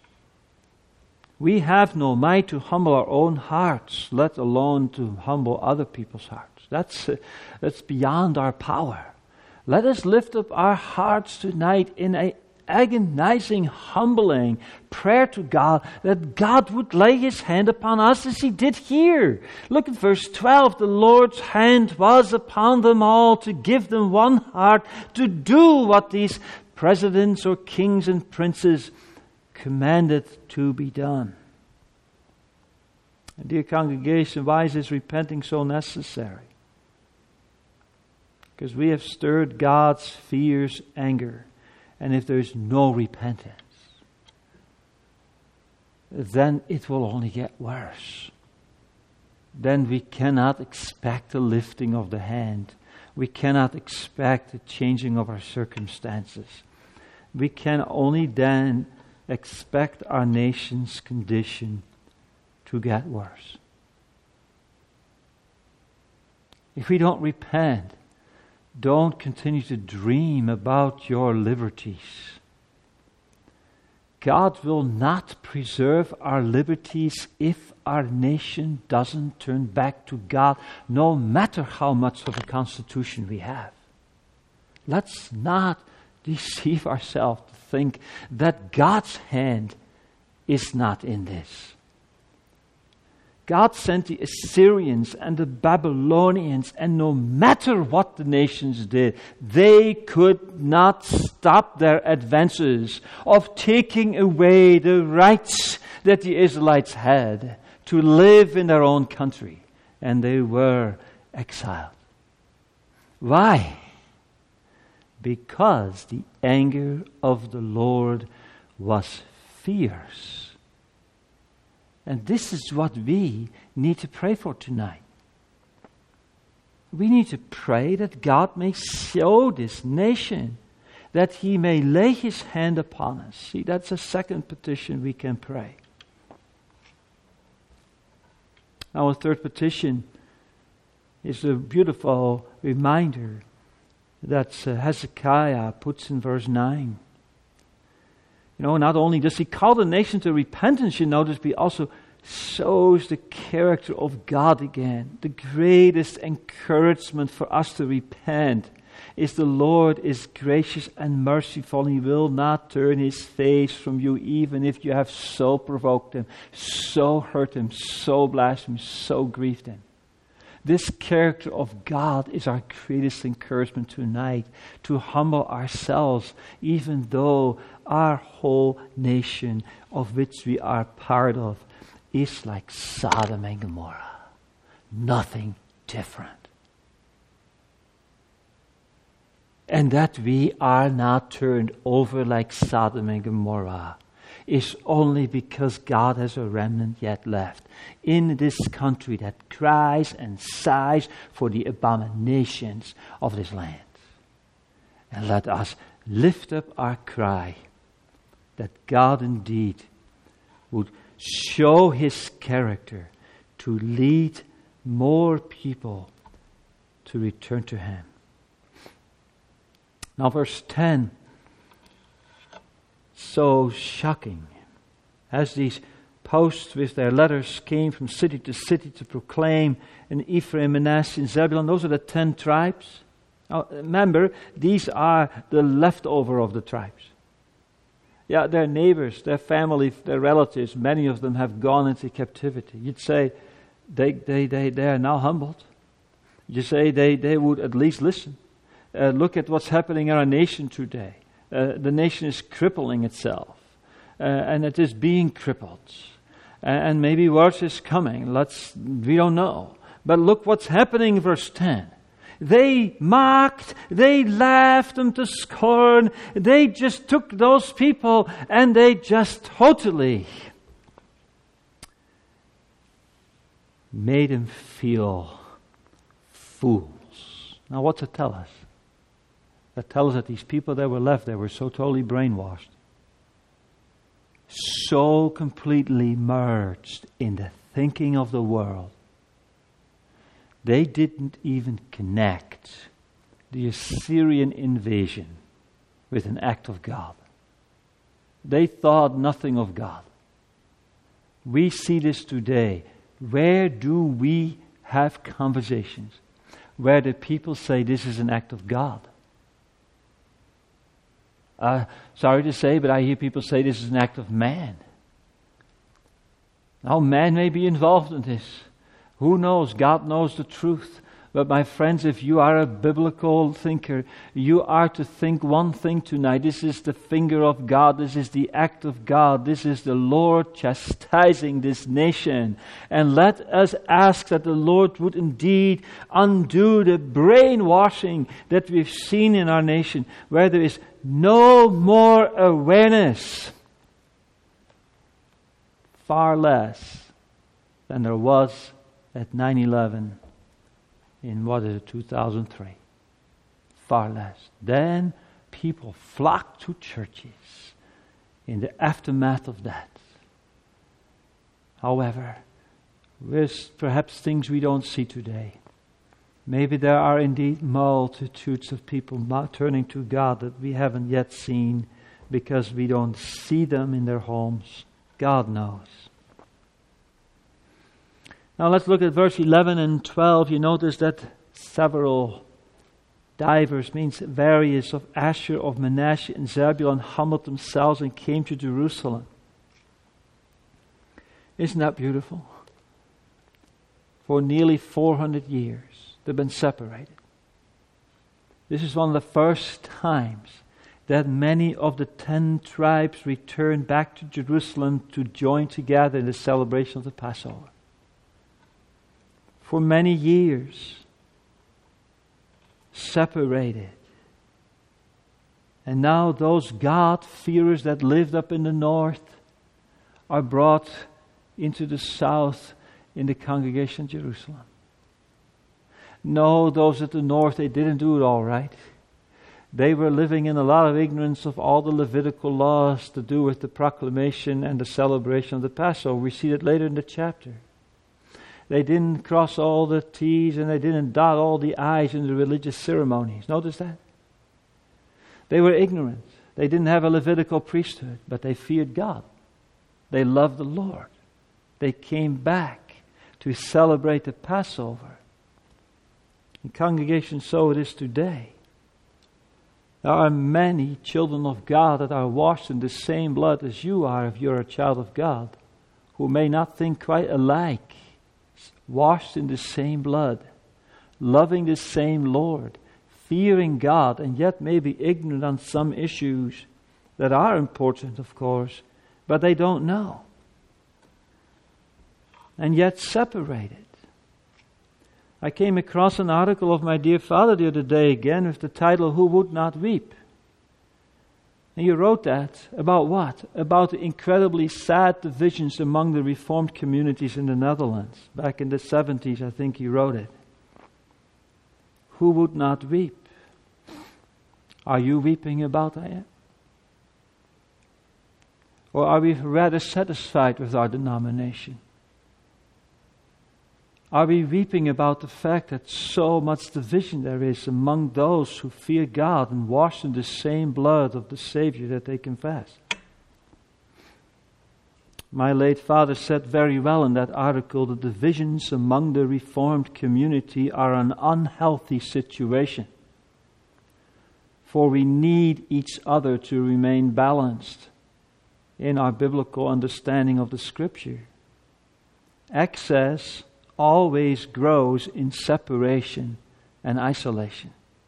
[SPEAKER 1] We have no might to humble our own hearts, let alone to humble other people's hearts. That's, uh, that's beyond our power. Let us lift up our hearts tonight in an agonizing, humbling prayer to God, that God would lay His hand upon us as He did here. Look at verse twelve. The Lord's hand was upon them all to give them one heart to do what these presidents or kings and princes commanded to be done. And dear congregation, why is this repenting so necessary? Because we have stirred God's fierce anger. And if there's no repentance, then it will only get worse. Then we cannot expect a lifting of the hand. We cannot expect a changing of our circumstances. We can only then expect our nation's condition to get worse. If we don't repent, don't continue to dream about your liberties. God will not preserve our liberties if our nation doesn't turn back to God, no matter how much of a constitution we have. Let's not deceive ourselves to think that God's hand is not in this. God sent the Assyrians and the Babylonians, and no matter what the nations did, they could not stop their advances of taking away the rights that the Israelites had to live in their own country, and they were exiled. Why? Because the anger of the Lord was fierce. And this is what we need to pray for tonight. We need to pray that God may show this nation, that He may lay His hand upon us. See, that's a second petition we can pray. Our third petition is a beautiful reminder that uh, Hezekiah puts in verse nine. You know, not only does he call the nation to repentance, you notice, but he also shows the character of God again. The greatest encouragement for us to repent is the Lord is gracious and merciful. He will not turn His face from you, even if you have so provoked Him, so hurt Him, so blasphemed, so grieved Him. This character of God is our greatest encouragement tonight, to humble ourselves, even though our whole nation, of which we are part of, is like Sodom and Gomorrah. Nothing different. And that we are not turned over like Sodom and Gomorrah is only because God has a remnant yet left in this country that cries and sighs for the abominations of this land. And let us lift up our cry that God indeed would show His character to lead more people to return to Him. Now verse ten, so shocking. As these posts with their letters came from city to city to proclaim in Ephraim, Manasseh, and Zebulun, those are the ten tribes. Now remember, these are the leftover of the tribes. Yeah, their neighbors, their family, their relatives, many of them have gone into captivity. You'd say they they they, they are now humbled. You say they, they would at least listen. Uh, look at what's happening in our nation today. Uh, the nation is crippling itself. Uh, and it is being crippled. Uh, and maybe worse is coming. Let's, we don't know. But look what's happening in verse ten. They mocked, they laughed them to scorn. They just took those people and they just totally made them feel fools. Now what's it tell us? That tells us that these people that were left, they were so totally brainwashed, so completely merged in the thinking of the world, they didn't even connect the Assyrian invasion with an act of God. They thought nothing of God. We see this today. Where do we have conversations where the people say this is an act of God? Uh, sorry to say, but I hear people say this is an act of man. Now, man may be involved in this. Who knows? God knows the truth. But my friends, if you are a biblical thinker, you are to think one thing tonight. This is the finger of God. This is the act of God. This is the Lord chastising this nation. And let us ask that the Lord would indeed undo the brainwashing that we've seen in our nation, where there is no more awareness, far less than there was at nine eleven in, what is it, two thousand three. Far less. Then people flocked to churches in the aftermath of that. However, there's perhaps things we don't see today. Maybe there are indeed multitudes of people turning to God that we haven't yet seen. because we don't see them in their homes. God knows. Now let's look at verse eleven and twelve. You notice that several divers means various of Asher, of Manasseh, and Zebulun humbled themselves and came to Jerusalem. Isn't that beautiful? For nearly four hundred years, they've been separated. This is one of the first times that many of the ten tribes returned back to Jerusalem to join together in the celebration of the Passover. For many years, separated. And now those God-fearers that lived up in the north are brought into the south in the congregation of Jerusalem. No, those at the north, they didn't do it all right. They were living in a lot of ignorance of all the Levitical laws to do with the proclamation and the celebration of the Passover. We see that later in the chapter. They didn't cross all the T's and they didn't dot all the I's in the religious ceremonies. Notice that? They were ignorant. They didn't have a Levitical priesthood, but they feared God. They loved the Lord. They came back to celebrate the Passover. In congregation, so it is today. There are many children of God that are washed in the same blood as you are if you're a child of God, who may not think quite alike, washed in the same blood, loving the same Lord, fearing God, and yet may be ignorant on some issues that are important, of course, but they don't know. And yet separated. I came across an article of my dear father the other day again with the title, Who Would Not Weep? And you wrote that about what? About the incredibly sad divisions among the Reformed communities in the Netherlands. Back in the seventies, I think he wrote it. Who would not weep? Are you weeping about that? Or are we rather satisfied with our denomination? Are we weeping about the fact that so much division there is among those who fear God and washed in the same blood of the Savior that they confess? My late father said very well in that article, the divisions among the Reformed community are an unhealthy situation. For we need each other to remain balanced in our biblical understanding of the Scripture. Excess always grows in separation and isolation.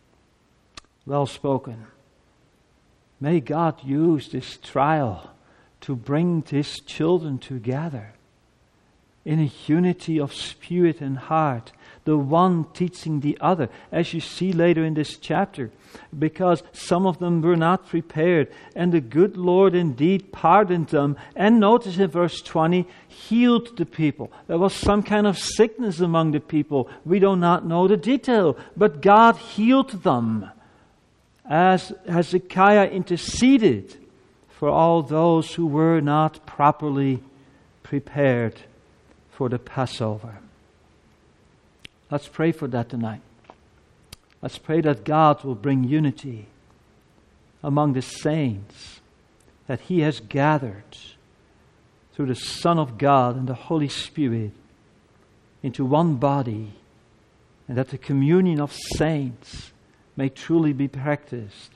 [SPEAKER 1] Well spoken. May God use this trial to bring His children together in a unity of spirit and heart, the one teaching the other, as you see later in this chapter, because some of them were not prepared, and the good Lord indeed pardoned them, and notice in verse twenty, healed the people. There was some kind of sickness among the people. We do not know the detail, but God healed them as Hezekiah interceded for all those who were not properly prepared for the Passover. Let's pray for that tonight. Let's pray that God will bring unity among the saints that He has gathered through the Son of God and the Holy Spirit into one body, and that the communion of saints may truly be practiced.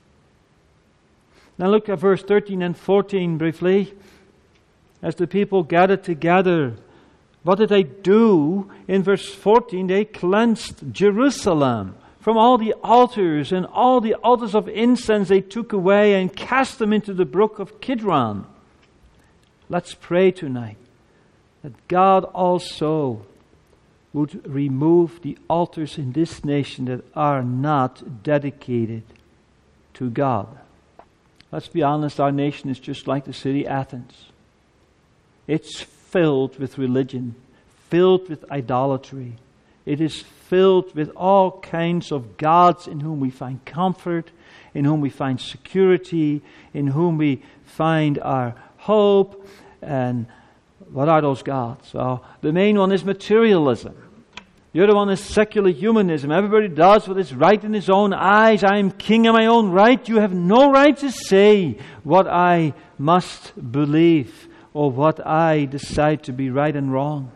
[SPEAKER 1] Now look at verse thirteen and fourteen briefly. As the people gathered together, what did they do? In verse fourteen, they cleansed Jerusalem from all the altars, and all the altars of incense they took away and cast them into the brook of Kidron. Let's pray tonight that God also would remove the altars in this nation that are not dedicated to God. Let's be honest, our nation is just like the city Athens. It's filled with religion, filled with idolatry. It is filled with all kinds of gods in whom we find comfort, in whom we find security, in whom we find our hope. And what are those gods? Well, the main one is materialism. The other one is secular humanism. Everybody does what is right in his own eyes. I am king in my own right. You have no right to say what I must believe or what I decide to be right and wrong.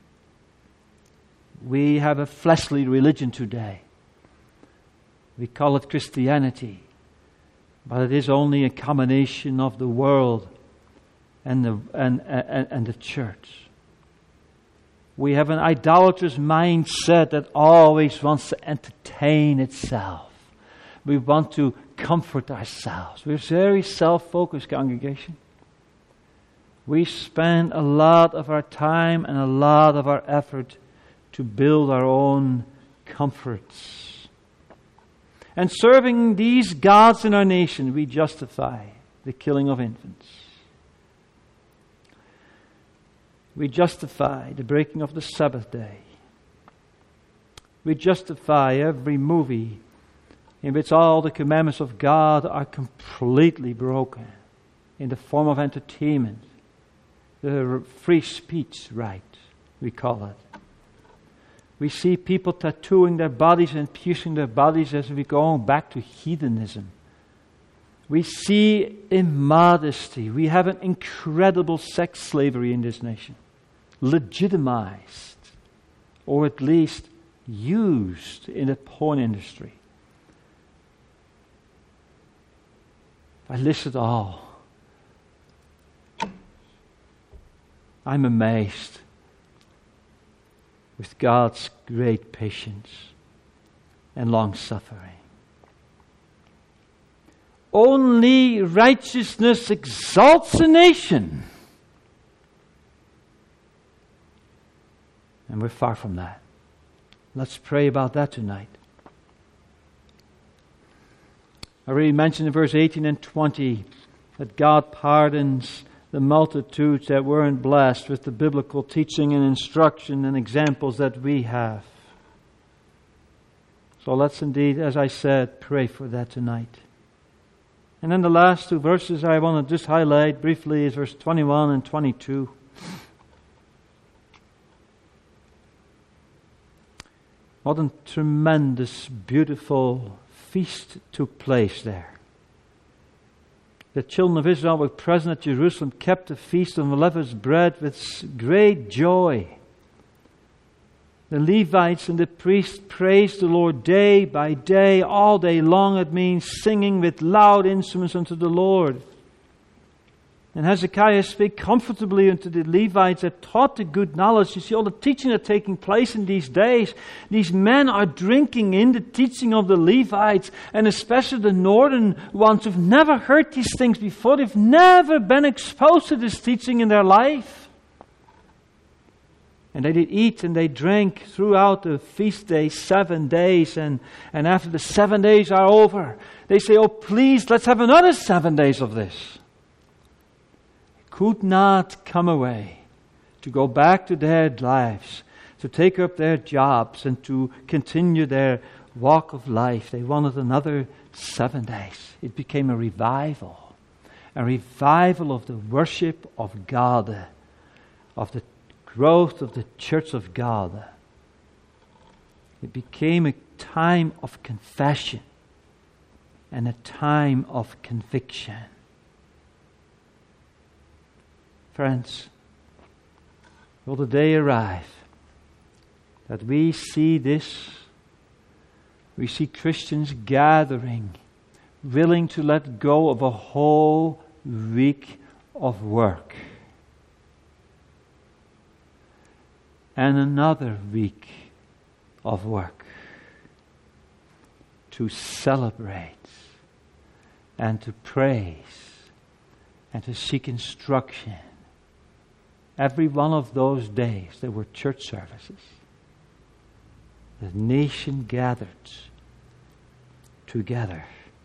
[SPEAKER 1] We have a fleshly religion today. We call it Christianity, but it is only a combination of the world and the and and, and the church. We have an idolatrous mindset that always wants to entertain itself. We want to comfort ourselves. We're a very self-focused congregation. We spend a lot of our time and a lot of our effort to build our own comforts. And serving these gods in our nation, we justify the killing of infants. We justify the breaking of the Sabbath day. We justify every movie in which all the commandments of God are completely broken in the form of entertainment. The free speech right, we call it. We see people tattooing their bodies and piercing their bodies as we go back to heathenism. We see immodesty. We have an incredible sex slavery in this nation. Legitimized, or at least used in the porn industry. If I list it all, I'm amazed with God's great patience and long-suffering. Only righteousness exalts a nation. And we're far from that. Let's pray about that tonight. I already mentioned in verse eighteen and twenty that God pardons the multitudes that weren't blessed with the biblical teaching and instruction and examples that we have. So let's indeed, as I said, pray for that tonight. And then the last two verses I want to just highlight briefly is verse twenty-one and twenty-two. What a tremendous, beautiful feast took place there. The children of Israel were present at Jerusalem, kept the feast of unleavened bread with great joy. The Levites and the priests praised the Lord day by day, all day long. It means singing with loud instruments unto the Lord. And Hezekiah spake comfortably unto the Levites that taught the good knowledge. You see, all the teaching that's taking place in these days, these men are drinking in the teaching of the Levites, and especially the northern ones who've never heard these things before. They've never been exposed to this teaching in their life. And they did eat and they drank throughout the feast day, seven days. And, and after the seven days are over, they say, oh, please, let's have another seven days of this. Could not come away to go back to their lives, to take up their jobs and to continue their walk of life. They wanted another seven days. It became a revival, a revival of the worship of God, of the growth of the church of God. It became a time of confession and a time of conviction. Friends, will the day arrive that we see this, we see Christians gathering, willing to let go of a whole week of work and another week of work to celebrate and to praise and to seek instruction. Every one of those days there were church services. The nation gathered together.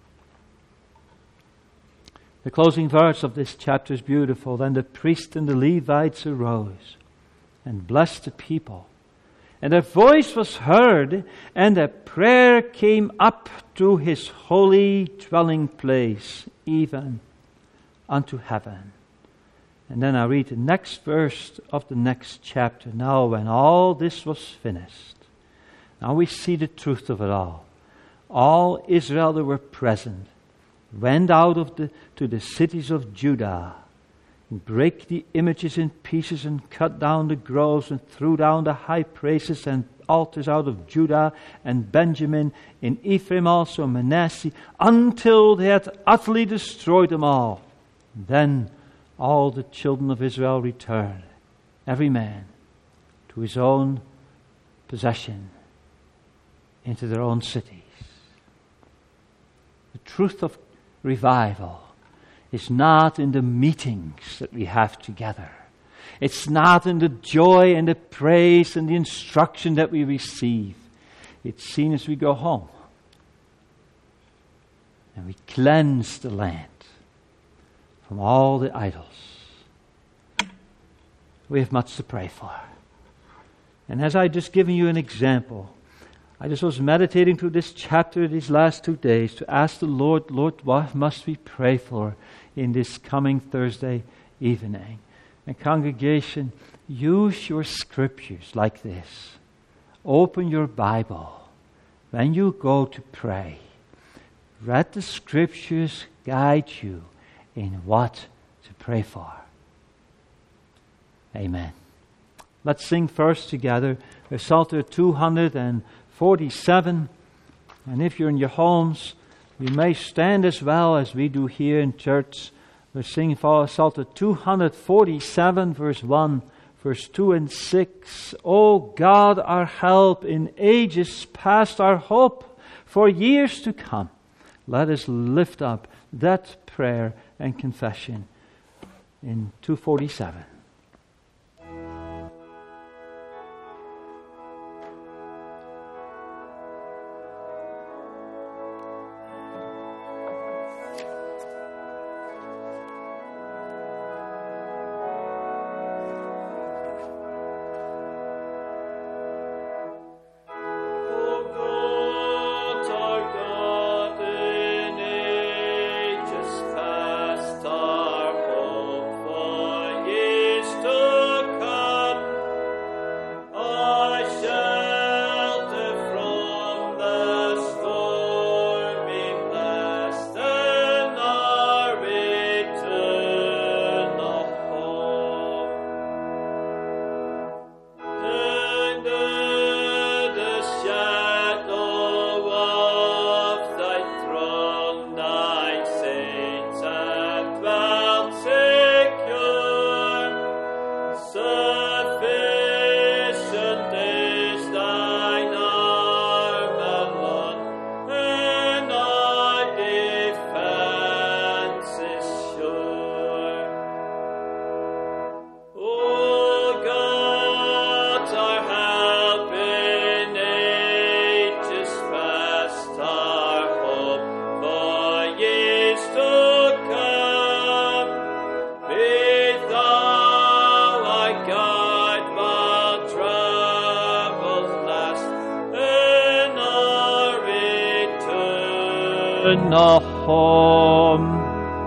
[SPEAKER 1] The closing verse of this chapter is beautiful. Then the priests and the Levites arose and blessed the people. And their voice was heard, and their prayer came up to his holy dwelling place, even unto heaven. And then I read the next verse of the next chapter. Now when all this was finished, Now we see the truth of it all. All Israel that were present went out of the, to the cities of Judah, and break the images in pieces, and cut down the groves, and threw down the high places and altars out of Judah and Benjamin, in Ephraim also Manasseh, until they had utterly destroyed them all. And then all the children of Israel returned, every man to his own possession, into their own cities. The truth of revival is not in the meetings that we have together. It's not in the joy and the praise and the instruction that we receive. It's seen as we go home and we cleanse the land from all the idols. We have much to pray for. And as I just given you an example, I just was meditating through this chapter these last two days to ask the Lord, Lord, what must we pray for in this coming Thursday evening? And congregation, use your scriptures like this. Open your Bible when you go to pray. Let the scriptures guide you in what to pray for. Amen. Let's sing first together Psalter two hundred forty-seven. And if you're in your homes, you may stand as well as we do here in church. We're singing for Psalter two hundred forty-seven, verse one, verse two and six. O God, our help in ages past, our hope for years to come. Let us lift up that prayer and confession in two forty-seven. Home.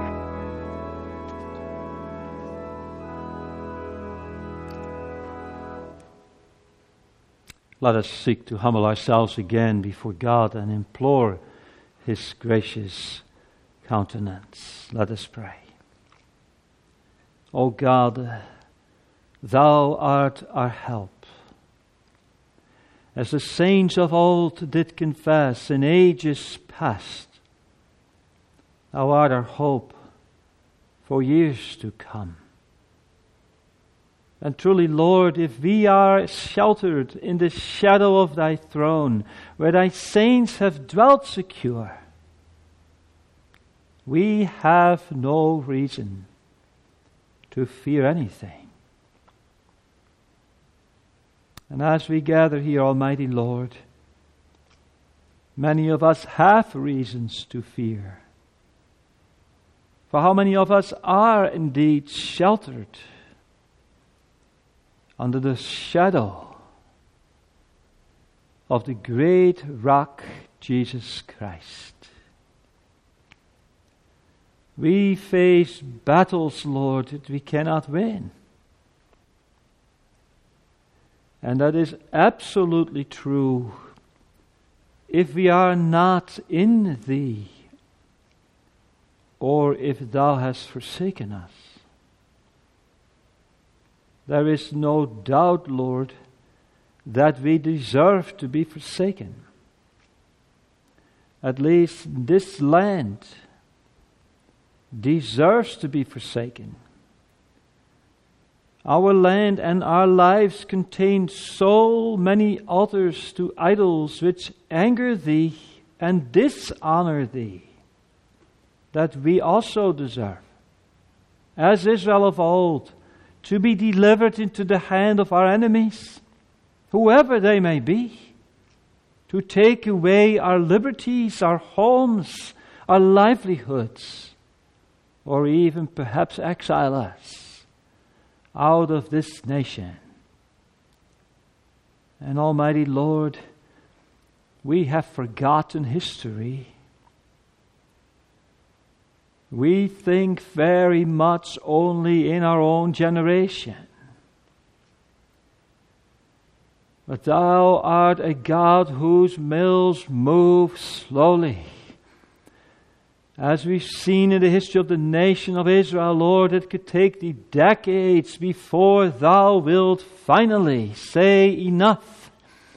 [SPEAKER 1] Let us seek to humble ourselves again before God and implore His gracious countenance. Let us pray. O God, Thou art our help. As the saints of old did confess in ages past, Thou art our hope for years to come. And truly, Lord, if we are sheltered in the shadow of Thy throne, where Thy saints have dwelt secure, we have no reason to fear anything. And as we gather here, Almighty Lord, many of us have reasons to fear. For how many of us are indeed sheltered under the shadow of the great rock, Jesus Christ? We face battles, Lord, that we cannot win. And that is absolutely true if we are not in Thee, or if Thou hast forsaken us. There is no doubt, Lord, that we deserve to be forsaken. At least this land deserves to be forsaken. Our land and our lives contain so many altars to idols which anger Thee and dishonor Thee, that we also deserve, as Israel of old, to be delivered into the hand of our enemies, whoever they may be, to take away our liberties, our homes, our livelihoods, or even perhaps exile us out of this nation. And Almighty Lord, we have forgotten history. We think very much only in our own generation. But Thou art a God whose mills move slowly. As we've seen in the history of the nation of Israel, Lord, it could take Thee decades before Thou wilt finally say enough.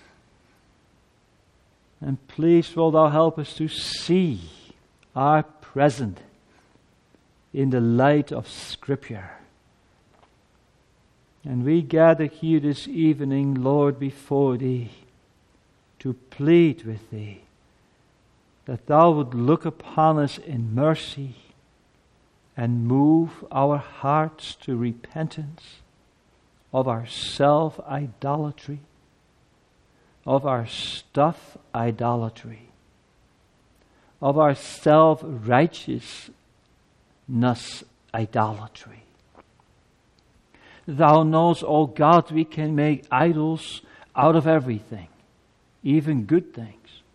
[SPEAKER 1] And please will Thou help us to see our present in the light of Scripture. And we gather here this evening, Lord, before Thee, to plead with Thee that Thou would look upon us in mercy and move our hearts to repentance of our self-idolatry, of our stuff idolatry, of our self-righteousness idolatry. Thou knows, O God, we can make idols out of everything, even good things,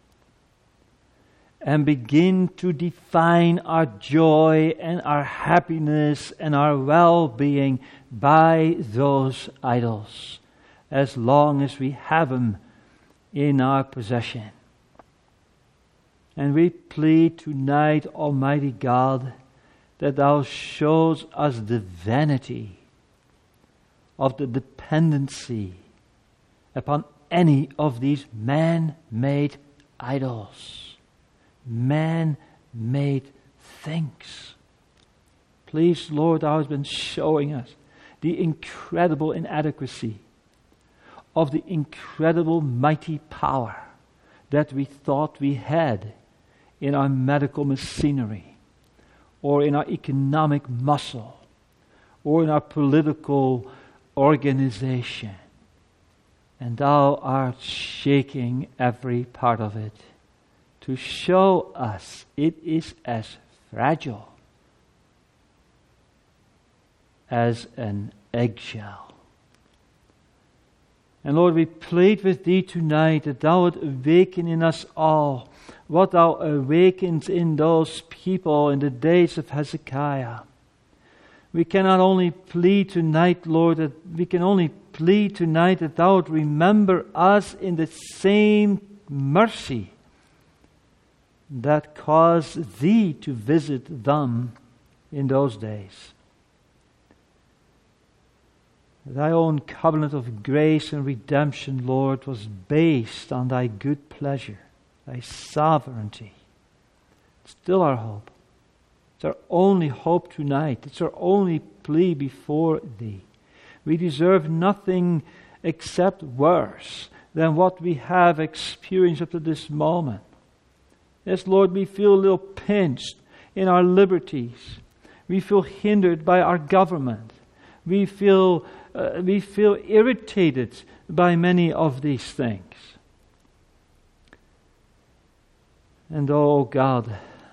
[SPEAKER 1] and begin to define our joy and our happiness and our well-being by those idols, as long as we have them in our possession. And we plead tonight, Almighty God, that Thou shows us the vanity of the dependency upon any of these man-made idols, man-made things. Please, Lord, Thou hast been showing us the incredible inadequacy of the incredible mighty power that we thought we had in our medical machinery, or in our economic muscle, or in our political organization. And Thou art shaking every part of it to show us it is as fragile as an eggshell. And Lord, we plead with Thee tonight that Thou would awaken in us all what Thou awakened in those people in the days of Hezekiah. We cannot only plead tonight, Lord, that we can only plead tonight that Thou would remember us in the same mercy that caused Thee to visit them in those days. Thy own covenant of grace and redemption, Lord, was based on Thy good pleasure, Thy sovereignty. It's still our hope. It's our only hope tonight. It's our only plea before Thee. We deserve nothing except worse than what we have experienced up to this moment. Yes, Lord, we feel a little pinched in our liberties. We feel hindered by our government. We feel uh, we feel irritated by many of these things. And oh God,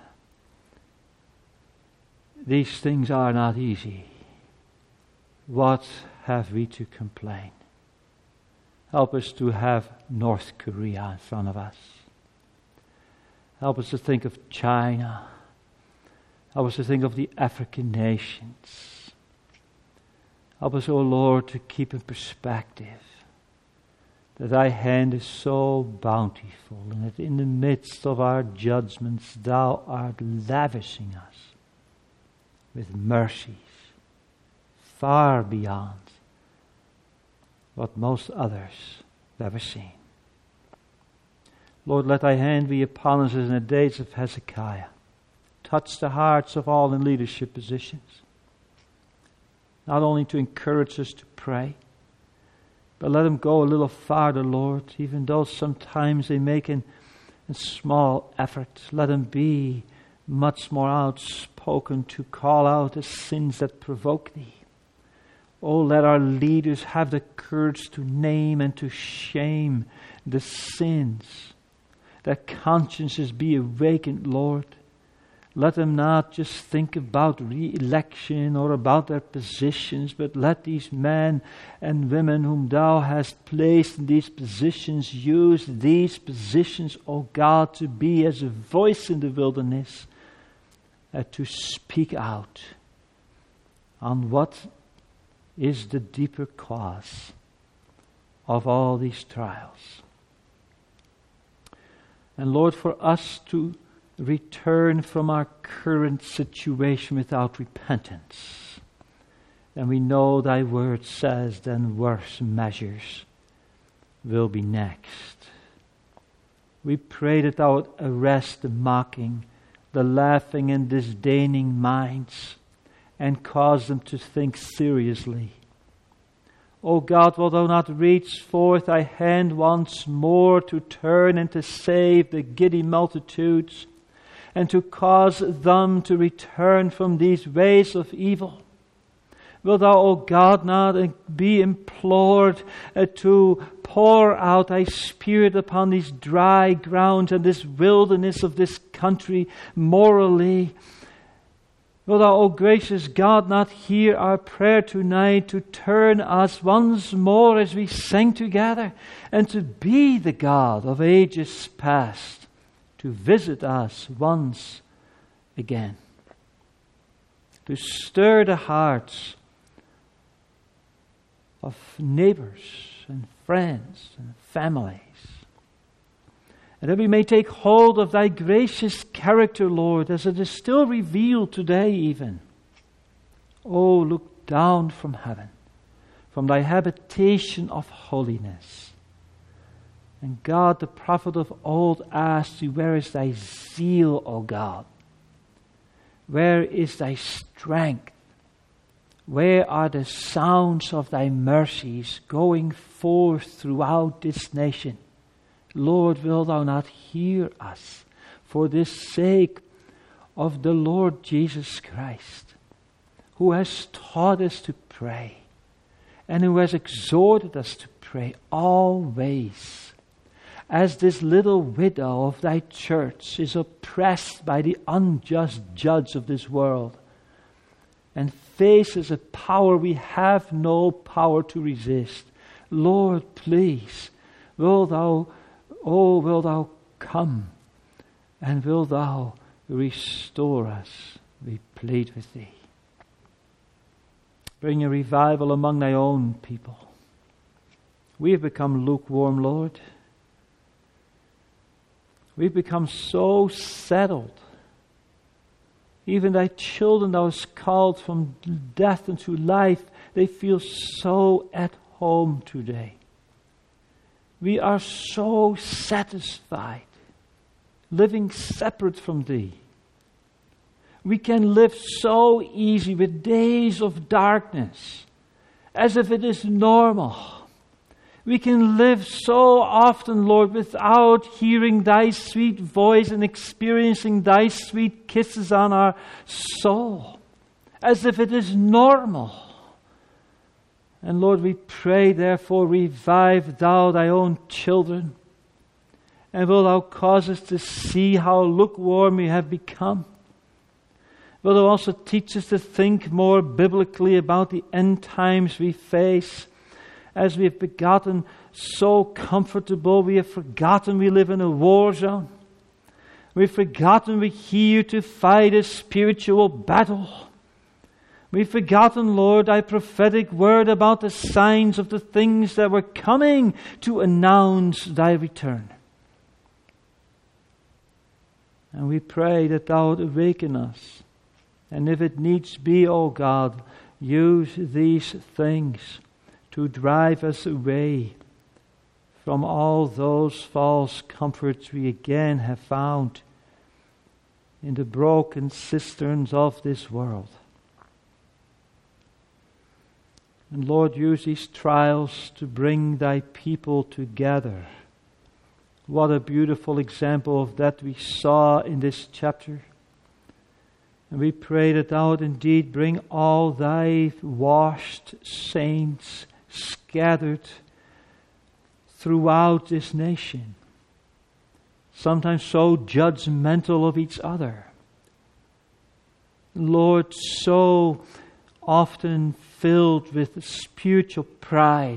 [SPEAKER 1] these things are not easy. What have we to complain? Help us to have North Korea in front of us. Help us to think of China. Help us to think of the African nations. Help us, O Lord, to keep in perspective that thy hand is so bountiful, and that in the midst of our judgments thou art lavishing us with mercies far beyond what most others have ever seen. Lord, let thy hand be upon us as in the days of Hezekiah. Touch the hearts of all in leadership positions, not only to encourage us to pray, but let them go a little farther, Lord, even though sometimes they make an, a small effort. Let them be much more outspoken to call out the sins that provoke thee. Oh, let our leaders have the courage to name and to shame the sins. That consciences be awakened, Lord. Let them not just think about re-election or about their positions, but let these men and women whom thou hast placed in these positions use these positions, O God, to be as a voice in the wilderness, uh, to speak out on what is the deeper cause of all these trials. And Lord, for us to return from our current situation without repentance, then we know thy word says then worse measures will be next. We pray that thou would arrest the mocking, the laughing and disdaining minds, and cause them to think seriously. O God, wilt thou not reach forth thy hand once more to turn and to save the giddy multitudes, and to cause them to return from these ways of evil? Wilt thou, O God, not be implored uh, to pour out thy Spirit upon these dry grounds and this wilderness of this country morally? Wilt thou, O gracious God, not hear our prayer tonight to turn us once more as we sang together, and to be the God of ages past, to visit us once again, to stir the hearts of neighbors and friends and families, and that we may take hold of thy gracious character, Lord, as it is still revealed today even. Oh, look down from heaven, from thy habitation of holiness. And God, the prophet of old, asked you, where is thy zeal, O God? Where is thy strength? Where are the sounds of thy mercies going forth throughout this nation? Lord, wilt thou not hear us for this sake of the Lord Jesus Christ, who has taught us to pray and who has exhorted us to pray always, as this little widow of thy church is oppressed by the unjust judge of this world and faces a power we have no power to resist. Lord, please, will thou, oh, will thou come and will thou restore us, we plead with thee. Bring a revival among thy own people. We have become lukewarm, Lord. We've become so settled. Even thy children thou hast called from death into life, they feel so at home today. We are so satisfied living separate from thee. We can live so easy with days of darkness as if it is normal. We can live so often, Lord, without hearing thy sweet voice and experiencing thy sweet kisses on our soul, as if it is normal. And Lord, we pray, therefore, revive thou thy own children, and will thou cause us to see how lukewarm we have become. Will thou also teach us to think more biblically about the end times we face, as we have begotten so comfortable, we have forgotten we live in a war zone. We've forgotten we're here to fight a spiritual battle. We've forgotten, Lord, thy prophetic word about the signs of the things that were coming to announce thy return. And we pray that thou would awaken us. And if it needs be, O God, use these things to drive us away from all those false comforts we again have found in the broken cisterns of this world. And Lord, use these trials to bring thy people together. What a beautiful example of that we saw in this chapter. And we pray that thou would indeed bring all thy washed saints scattered throughout this nation, sometimes so judgmental of each other. Lord, so often filled with spiritual pride.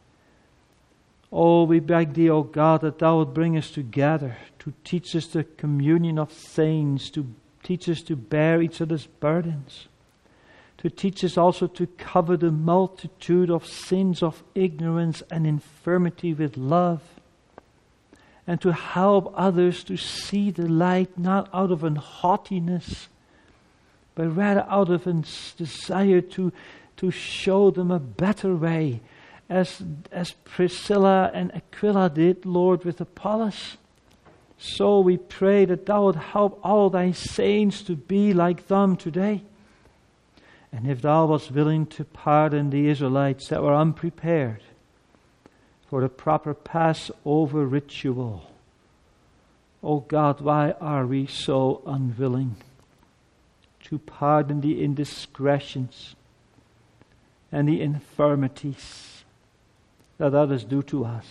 [SPEAKER 1] Oh, we beg thee, O God, that thou would bring us together to teach us the communion of saints, to teach us to bear each other's burdens, to teach us also to cover the multitude of sins of ignorance and infirmity with love, and to help others to see the light not out of an haughtiness, but rather out of a desire to, to show them a better way, as, as Priscilla and Aquila did, Lord, with Apollos. So we pray that thou would help all thy saints to be like them today. And if thou wast willing to pardon the Israelites that were unprepared for the proper Passover ritual, O God, why are we so unwilling to pardon the indiscretions and the infirmities that others do to us?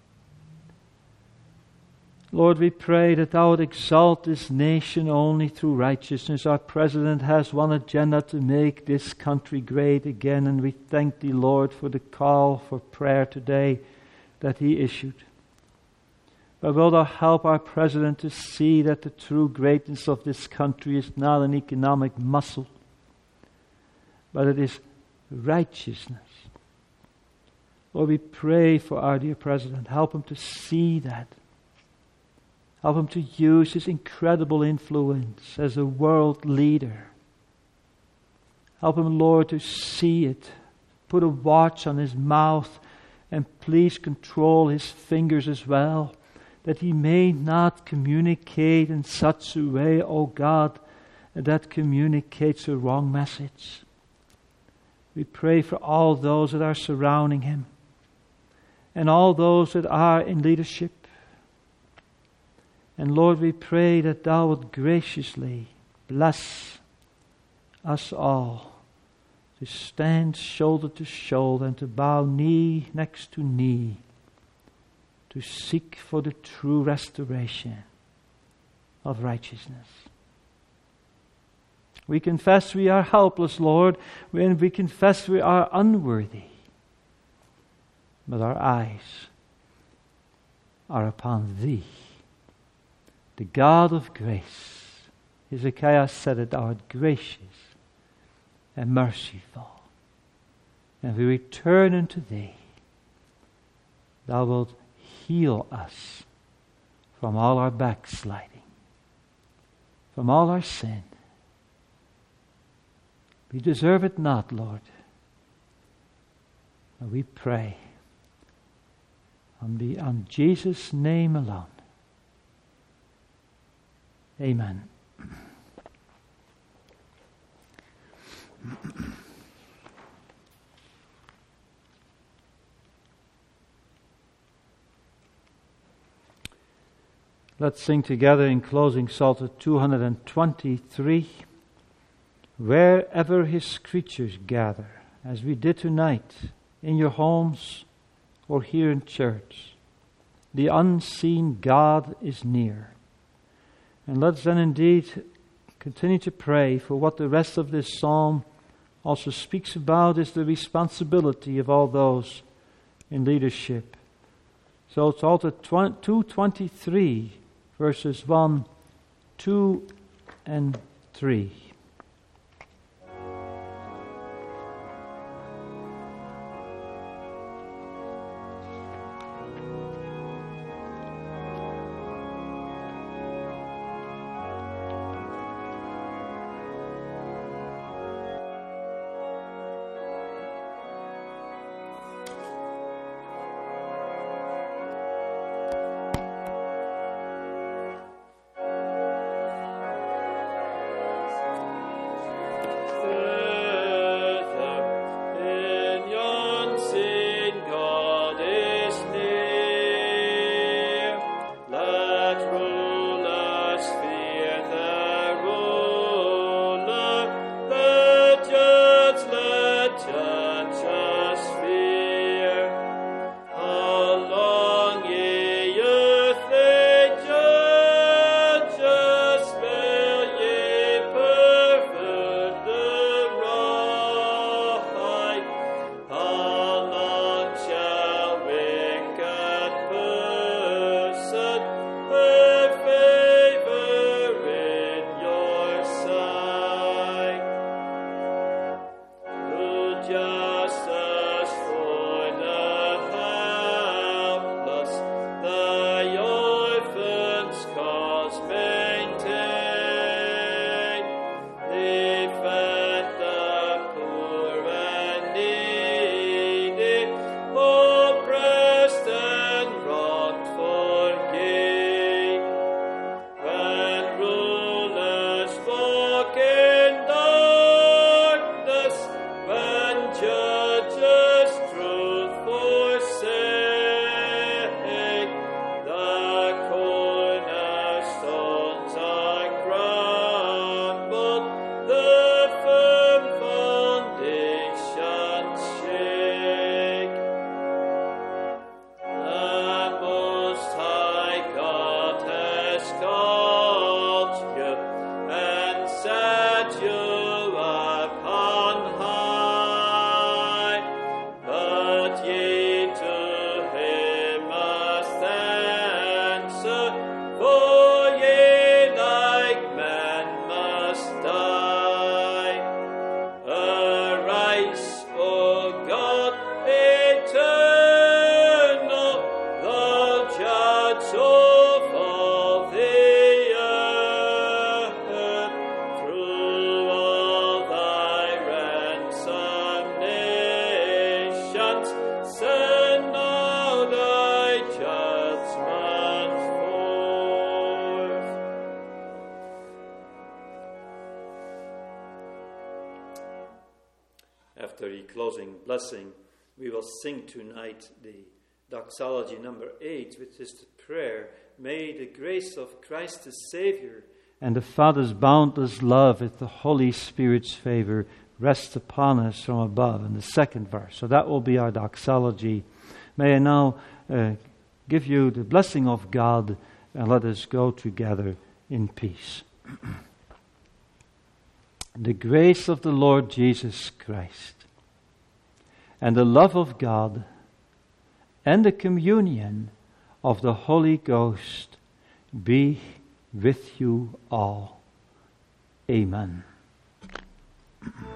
[SPEAKER 1] Lord, we pray that thou would exalt this nation only through righteousness. Our president has one agenda: to make this country great again. And we thank thee, Lord, for the call for prayer today that he issued. But will thou help our president to see that the true greatness of this country is not an economic muscle, but it is righteousness. Lord, we pray for our dear president. Help him to see that. Help him to use his incredible influence as a world leader. Help him, Lord, to see it. Put a watch on his mouth, and please control his fingers as well, that he may not communicate in such a way, O God, that communicates a wrong message. We pray for all those that are surrounding him, and all those that are in leadership. And Lord, we pray that thou would graciously bless us all to stand shoulder to shoulder and to bow knee next to knee, to seek for the true restoration of righteousness. We confess we are helpless, Lord, and we confess we are unworthy. But our eyes are upon thee, the God of grace. Hezekiah said it, thou art gracious and merciful. And we return unto thee. Thou wilt heal us from all our backsliding, from all our sin. We deserve it not, Lord. But we pray on, the, on Jesus' name alone. Amen. Let's sing together in closing Psalter two hundred twenty-three. Wherever his creatures gather, as we did tonight, in your homes or here in church, the unseen God is near. And let's then indeed continue to pray for what the rest of this psalm also speaks about, is the responsibility of all those in leadership. So it's Psalter two twenty-three, verses one, two, and three. justice for the helpless, the orphans' cause maintain. Defend the poor and needy, oppressed and wronged forgive. When rulers walk in darkness, when judges truth forsake, the cornerstones are crumbled, the firm foundations shake. The Most High God has called you and set you upon high, but ye to him must answer, for ye like men must die. Arise, O God eternal, thou judge of all the earth. Through all thy ransomed nations, send now thy judgment forth. After the closing blessing, we will sing tonight the doxology number eight, which is the prayer, "May the grace of Christ the Savior and the Father's boundless love with the Holy Spirit's favor rest upon us from above," in the second verse. So that will be our doxology. May I now uh, give you the blessing of God, and let us go together in peace. The grace of the Lord Jesus Christ, and the love of God, and the communion of the Holy Ghost be with you all. Amen.